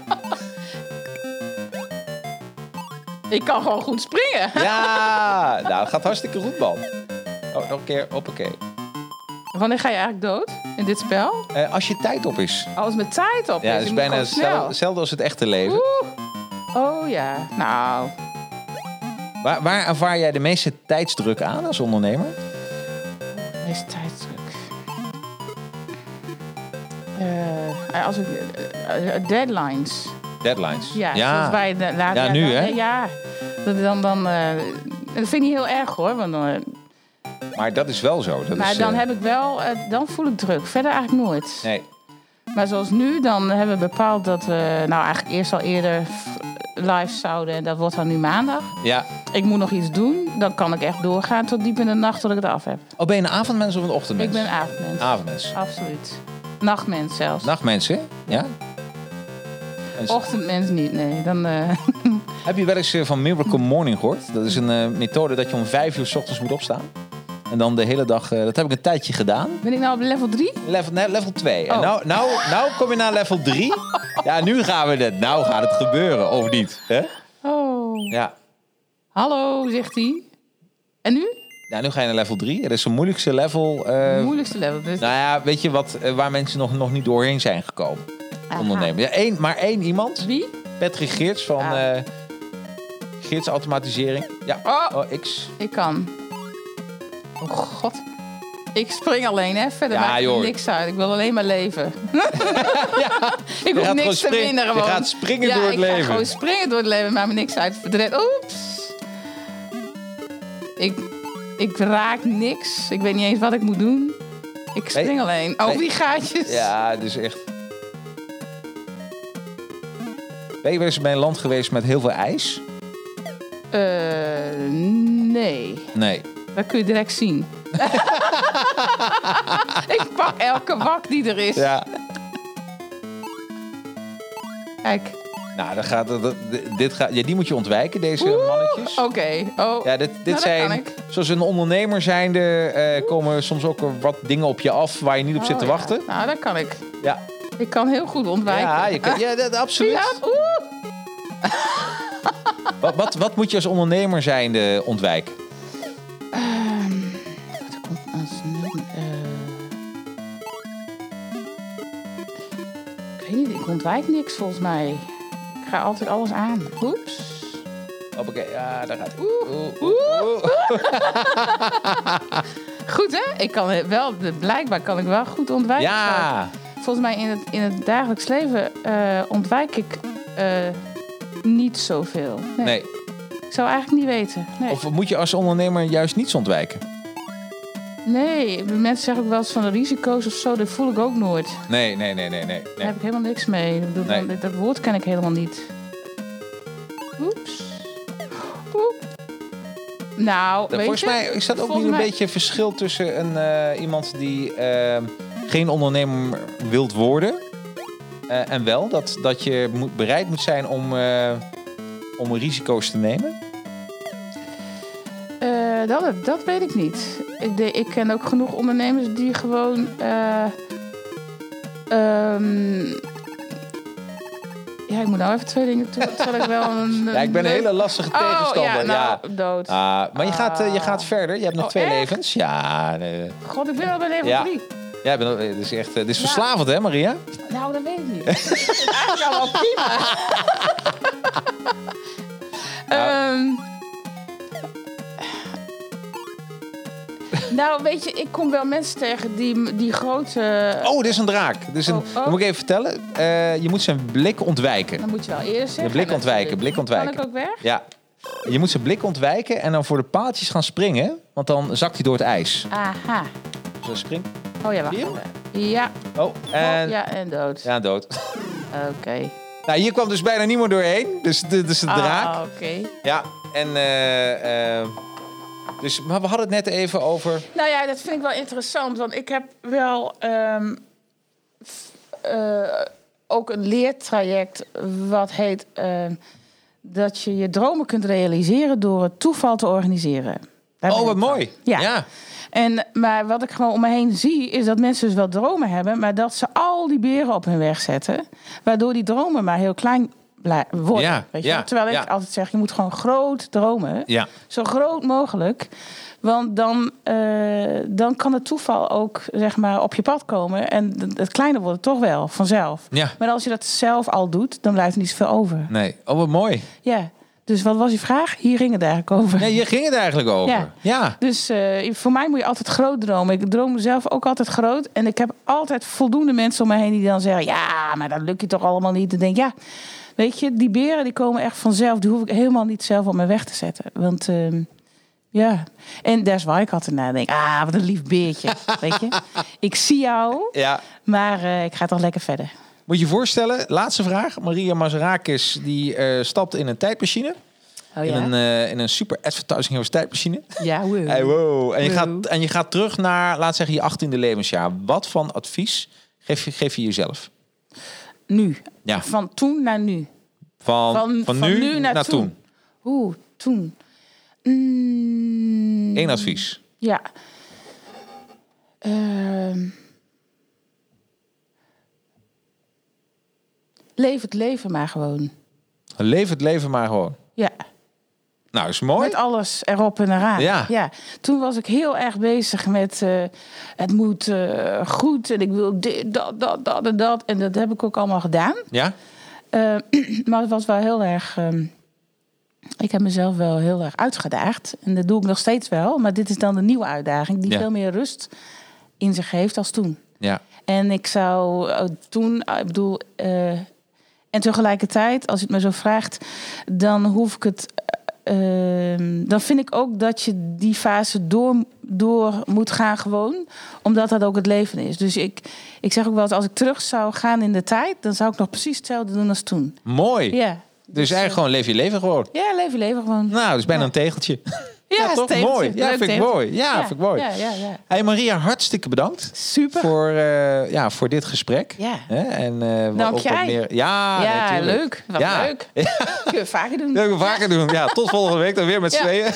B: Ik kan gewoon goed springen.
A: Ja, nou, het gaat hartstikke goed, man. Oh, nog een keer, hoppakee.
B: Wanneer ga je eigenlijk dood in dit spel?
A: Als je tijd op is.
B: Alles met tijd op.
A: Ja,
B: dus
A: het
B: je
A: is
B: moet
A: bijna
B: gewoon snel.
A: hetzelfde als het echte leven.
B: Oh ja, nou...
A: Waar ervaar jij de meeste tijdsdruk aan als ondernemer?
B: Deze tijdsdruk. Als ik... deadlines.
A: Deadlines.
B: Ja, zoals wij laten...
A: Ja, nu, hè?
B: Ja, dat vind ik niet heel erg, hoor. Want
A: Maar dat is wel zo.
B: maar dan heb ik wel... dan voel ik druk. Verder eigenlijk nooit.
A: Nee.
B: Maar zoals nu, dan hebben we bepaald dat we... Nou, eigenlijk eerst al eerder live zouden. En dat wordt dan nu maandag.
A: Ja.
B: Ik moet nog iets doen. Dan kan ik echt doorgaan tot diep in de nacht tot ik het af heb.
A: Oh, ben je een avondmens of een ochtendmens?
B: Ik ben een avondmens.
A: Avondmens.
B: Absoluut. Nachtmens zelfs.
A: Nachtmensen, ja?
B: Ochtendmens niet, nee. Dan,
A: Heb je wel eens van Miracle Morning gehoord? Dat is een methode dat je om 5 uur 's ochtends moet opstaan. En dan de hele dag... dat heb ik een tijdje gedaan.
B: ben ik nou op level 3?
A: Level 2.
B: Oh.
A: En nou kom je naar level 3. Ja, nu gaan we het. Nou gaat het gebeuren, of niet? Hè?
B: Oh.
A: Ja.
B: Hallo, zegt hij. En nu?
A: Nou, nu ga je naar level 3. Dat is de moeilijkste level.
B: Het moeilijkste level. Dus...
A: Nou ja, weet je waar mensen nog niet doorheen zijn gekomen? ondernemen. Ja, maar één iemand.
B: Wie?
A: Patrick Geerts van Geerts Automatisering. Ja, X.
B: Ik kan. Oh god. Ik spring alleen, hè. Verder maakt er niks uit. Ik wil alleen maar leven. Ik hoef niks te winnen gewoon.
A: Je gaat springen door het leven.
B: Ik ga gewoon springen door het leven. Maakt me niks uit. Oeps. Ik raak niks. Ik weet niet eens wat ik moet doen. Ik spring alleen. Oh, die gaatjes.
A: Ja, dus echt. Ben je wel eens bij een land geweest met heel veel ijs?
B: Nee. Dat kun je direct zien. Ik pak elke wak die er is.
A: Ja.
B: Kijk.
A: Nou, die moet je ontwijken, deze mannetjes.
B: Oké. Oh.
A: Ja, dit zijn, zoals een ondernemer zijnde, komen soms ook wat dingen op je af waar je niet op zit te wachten.
B: Nou, dat kan ik.
A: Ja.
B: Ik kan heel goed ontwijken.
A: Ja, absoluut. Ja, wat moet je als ondernemer zijnde ontwijken?
B: Ik weet niet, ik ontwijk niks volgens mij. Ik ga altijd alles aan. Oeps.
A: Oké, ja, daar gaat hij.
B: Goed, hè? Ik kan wel, blijkbaar kan ik wel goed ontwijken.
A: Ja.
B: Volgens mij in het dagelijks leven ontwijk ik niet zoveel. Nee. Ik zou eigenlijk niet weten. Nee.
A: Of moet je als ondernemer juist niets ontwijken?
B: Nee, mensen zeggen ook wel eens van de risico's of zo. Dat voel ik ook nooit.
A: Nee.
B: Daar heb ik helemaal niks mee. Dat woord ken ik helemaal niet. Oeps. Nou,
A: volgens mij is dat ook niet een beetje verschil tussen iemand die geen ondernemer wilt worden en wel dat je bereid moet zijn om risico's te nemen?
B: Dat weet ik niet. Ik ken ook genoeg ondernemers die gewoon ik moet nou even twee dingen terwijl ik wel
A: ik ben een hele lastige tegenstander.
B: Dood.
A: Maar je gaat verder. Je hebt nog 2 levens. Ja.
B: God, ik ben al bij level 3.
A: Ja, het is verslavend, hè, Maria?
B: Nou, dat weet ik niet. Het is eigenlijk al wel prima. Nou, weet je, ik kom wel mensen tegen die grote...
A: Oh, dit is een draak. Dat moet ik even vertellen. Je moet zijn blik ontwijken.
B: Dan moet je wel eerst zeggen.
A: Blik ontwijken.
B: Kan ik ook weg?
A: Ja. Je moet zijn blik ontwijken en dan voor de paaltjes gaan springen. Want dan zakt hij door het ijs.
B: Aha.
A: Zo spring.
B: Oh ja, wacht even. Ja. En dood.
A: Ja, dood.
B: Oké.
A: Nou, hier kwam dus bijna niemand doorheen. Dus dit is de draak.
B: Oké.
A: Ja, en... maar we hadden het net even over...
B: Nou ja, dat vind ik wel interessant. Want ik heb wel ook een leertraject wat heet... dat je je dromen kunt realiseren door het toeval te organiseren.
A: Wat mooi. Ja.
B: Maar wat ik gewoon om me heen zie... is dat mensen dus wel dromen hebben... maar dat ze al die beren op hun weg zetten... waardoor die dromen maar heel klein... worden.
A: Ja,
B: weet je? Terwijl ik altijd zeg, je moet gewoon groot dromen.
A: Ja.
B: Zo groot mogelijk. Want dan kan het toeval ook zeg maar op je pad komen. En het kleine wordt toch wel, vanzelf.
A: Ja.
B: Maar als je dat zelf al doet, dan blijft er niet zoveel over.
A: Nee. Oh, wat mooi.
B: Ja. Dus wat was je vraag? Hier ging het eigenlijk over.
A: Ja, hier ging het eigenlijk over. Ja.
B: Dus voor mij moet je altijd groot dromen. Ik droom zelf ook altijd groot. En ik heb altijd voldoende mensen om me heen die dan zeggen... ja, maar dat lukt je toch allemaal niet. Dan denk ik, weet je, die beren die komen echt vanzelf. Die hoef ik helemaal niet zelf op mijn weg te zetten. Want en daar is waar ik altijd naar denk. Wat een lief beertje. Weet je, ik zie jou, maar ik ga toch lekker verder.
A: Moet je je voorstellen, laatste vraag. Maria Mazarakis die stapt in een tijdmachine. In een super advertising heroes tijdmachine.
B: Ja, wow.
A: Hey, wow. En je gaat terug naar, laat zeggen, je 18e levensjaar. Wat van advies geef je jezelf?
B: Nu.
A: Ja.
B: Van toen naar nu.
A: Van nu naar toen.
B: Toen.
A: Eén advies.
B: Ja. Leef het leven maar gewoon.
A: Leef het leven maar gewoon.
B: Ja.
A: Nou, is mooi.
B: Met alles erop en eraan.
A: Ja.
B: Toen was ik heel erg bezig met het moet goed en ik wil dit, dat en dat. En dat heb ik ook allemaal gedaan.
A: Ja?
B: Maar het was wel heel erg... ik heb mezelf wel heel erg uitgedaagd. En dat doe ik nog steeds wel. Maar dit is dan de nieuwe uitdaging die veel meer rust in zich heeft als toen.
A: Ja.
B: En ik zou toen... Ik bedoel... en tegelijkertijd, als je het me zo vraagt... dan hoef ik het... dan vind ik ook dat je die fase door moet gaan gewoon. Omdat dat ook het leven is. Dus ik zeg ook wel eens, als ik terug zou gaan in de tijd... dan zou ik nog precies hetzelfde doen als toen.
A: Mooi.
B: Ja.
A: Dus eigenlijk gewoon leef je leven gewoon.
B: Ja, leef je leven gewoon.
A: Nou, dat is bijna een tegeltje.
B: Ja,
A: toch?
B: tegeltje.
A: Mooi. Ja, vind ik mooi. Ja, vind ik mooi.
B: Ja.
A: Hey Maria, hartstikke bedankt.
B: Super.
A: Voor dit gesprek.
B: Ja.
A: En
B: dank jij.
A: wat meer. Ja,
B: leuk. Wat leuk. Kun je vaker doen.
A: Dat kun je vaker doen. Ja, tot volgende week dan weer met z'n tweeën.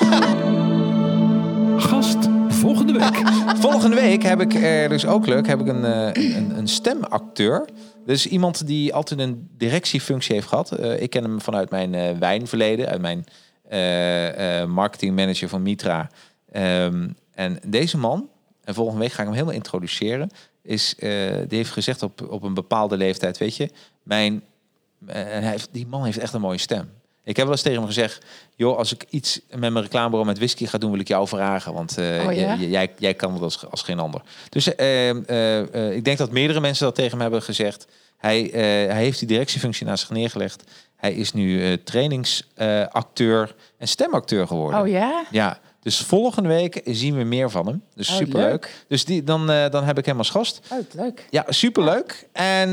C: Gast volgende week.
A: Volgende week heb ik, dus ook leuk, heb ik een stemacteur. Dus iemand die altijd een directiefunctie heeft gehad. Ik ken hem vanuit mijn wijnverleden, uit mijn marketingmanager van Mitra. En deze man, en volgende week ga ik hem helemaal introduceren, die heeft gezegd op een bepaalde leeftijd, weet je, die man heeft echt een mooie stem. Ik heb wel eens tegen hem gezegd, joh, als ik iets met mijn reclamebureau met whisky ga doen, wil ik jou vragen. Want jij kan het als geen ander. Dus ik denk dat meerdere mensen dat tegen hem hebben gezegd. Hij heeft die directiefunctie naast zich neergelegd. Hij is nu trainingsacteur en stemacteur geworden.
B: Oh ja?
A: Ja, dus volgende week zien we meer van hem. Dus superleuk.
B: Leuk.
A: Dus dan heb ik hem als gast.
B: Oh, leuk.
A: Ja, superleuk. En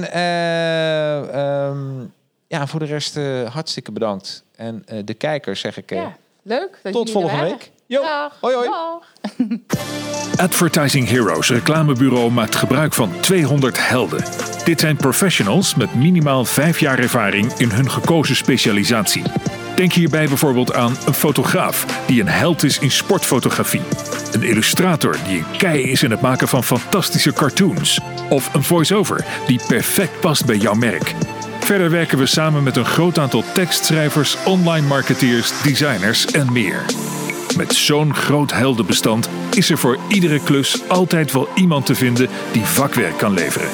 A: voor de rest hartstikke bedankt. En de kijkers zeg ik...
B: leuk. Dat
A: tot volgende week. Jo.
B: Dag.
A: Hoi hoi.
B: Dag.
C: Advertising Heroes reclamebureau maakt gebruik van 200 helden. Dit zijn professionals met minimaal 5 jaar ervaring in hun gekozen specialisatie. Denk hierbij bijvoorbeeld aan een fotograaf die een held is in sportfotografie. Een illustrator die een kei is in het maken van fantastische cartoons. Of een voice-over die perfect past bij jouw merk. Verder werken we samen met een groot aantal tekstschrijvers, online marketeers, designers en meer. Met zo'n groot heldenbestand is er voor iedere klus altijd wel iemand te vinden die vakwerk kan leveren.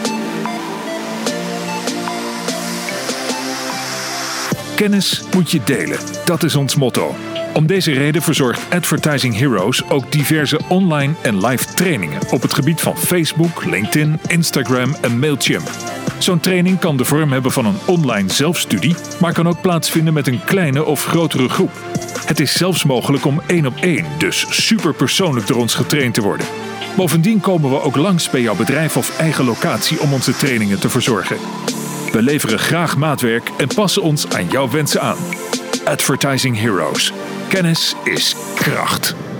C: Kennis moet je delen, dat is ons motto. Om deze reden verzorgt Advertising Heroes ook diverse online en live trainingen op het gebied van Facebook, LinkedIn, Instagram en Mailchimp. Zo'n training kan de vorm hebben van een online zelfstudie, maar kan ook plaatsvinden met een kleine of grotere groep. Het is zelfs mogelijk om 1-op-1, dus superpersoonlijk door ons getraind te worden. Bovendien komen we ook langs bij jouw bedrijf of eigen locatie om onze trainingen te verzorgen. We leveren graag maatwerk en passen ons aan jouw wensen aan. Advertising Heroes. Kennis is kracht.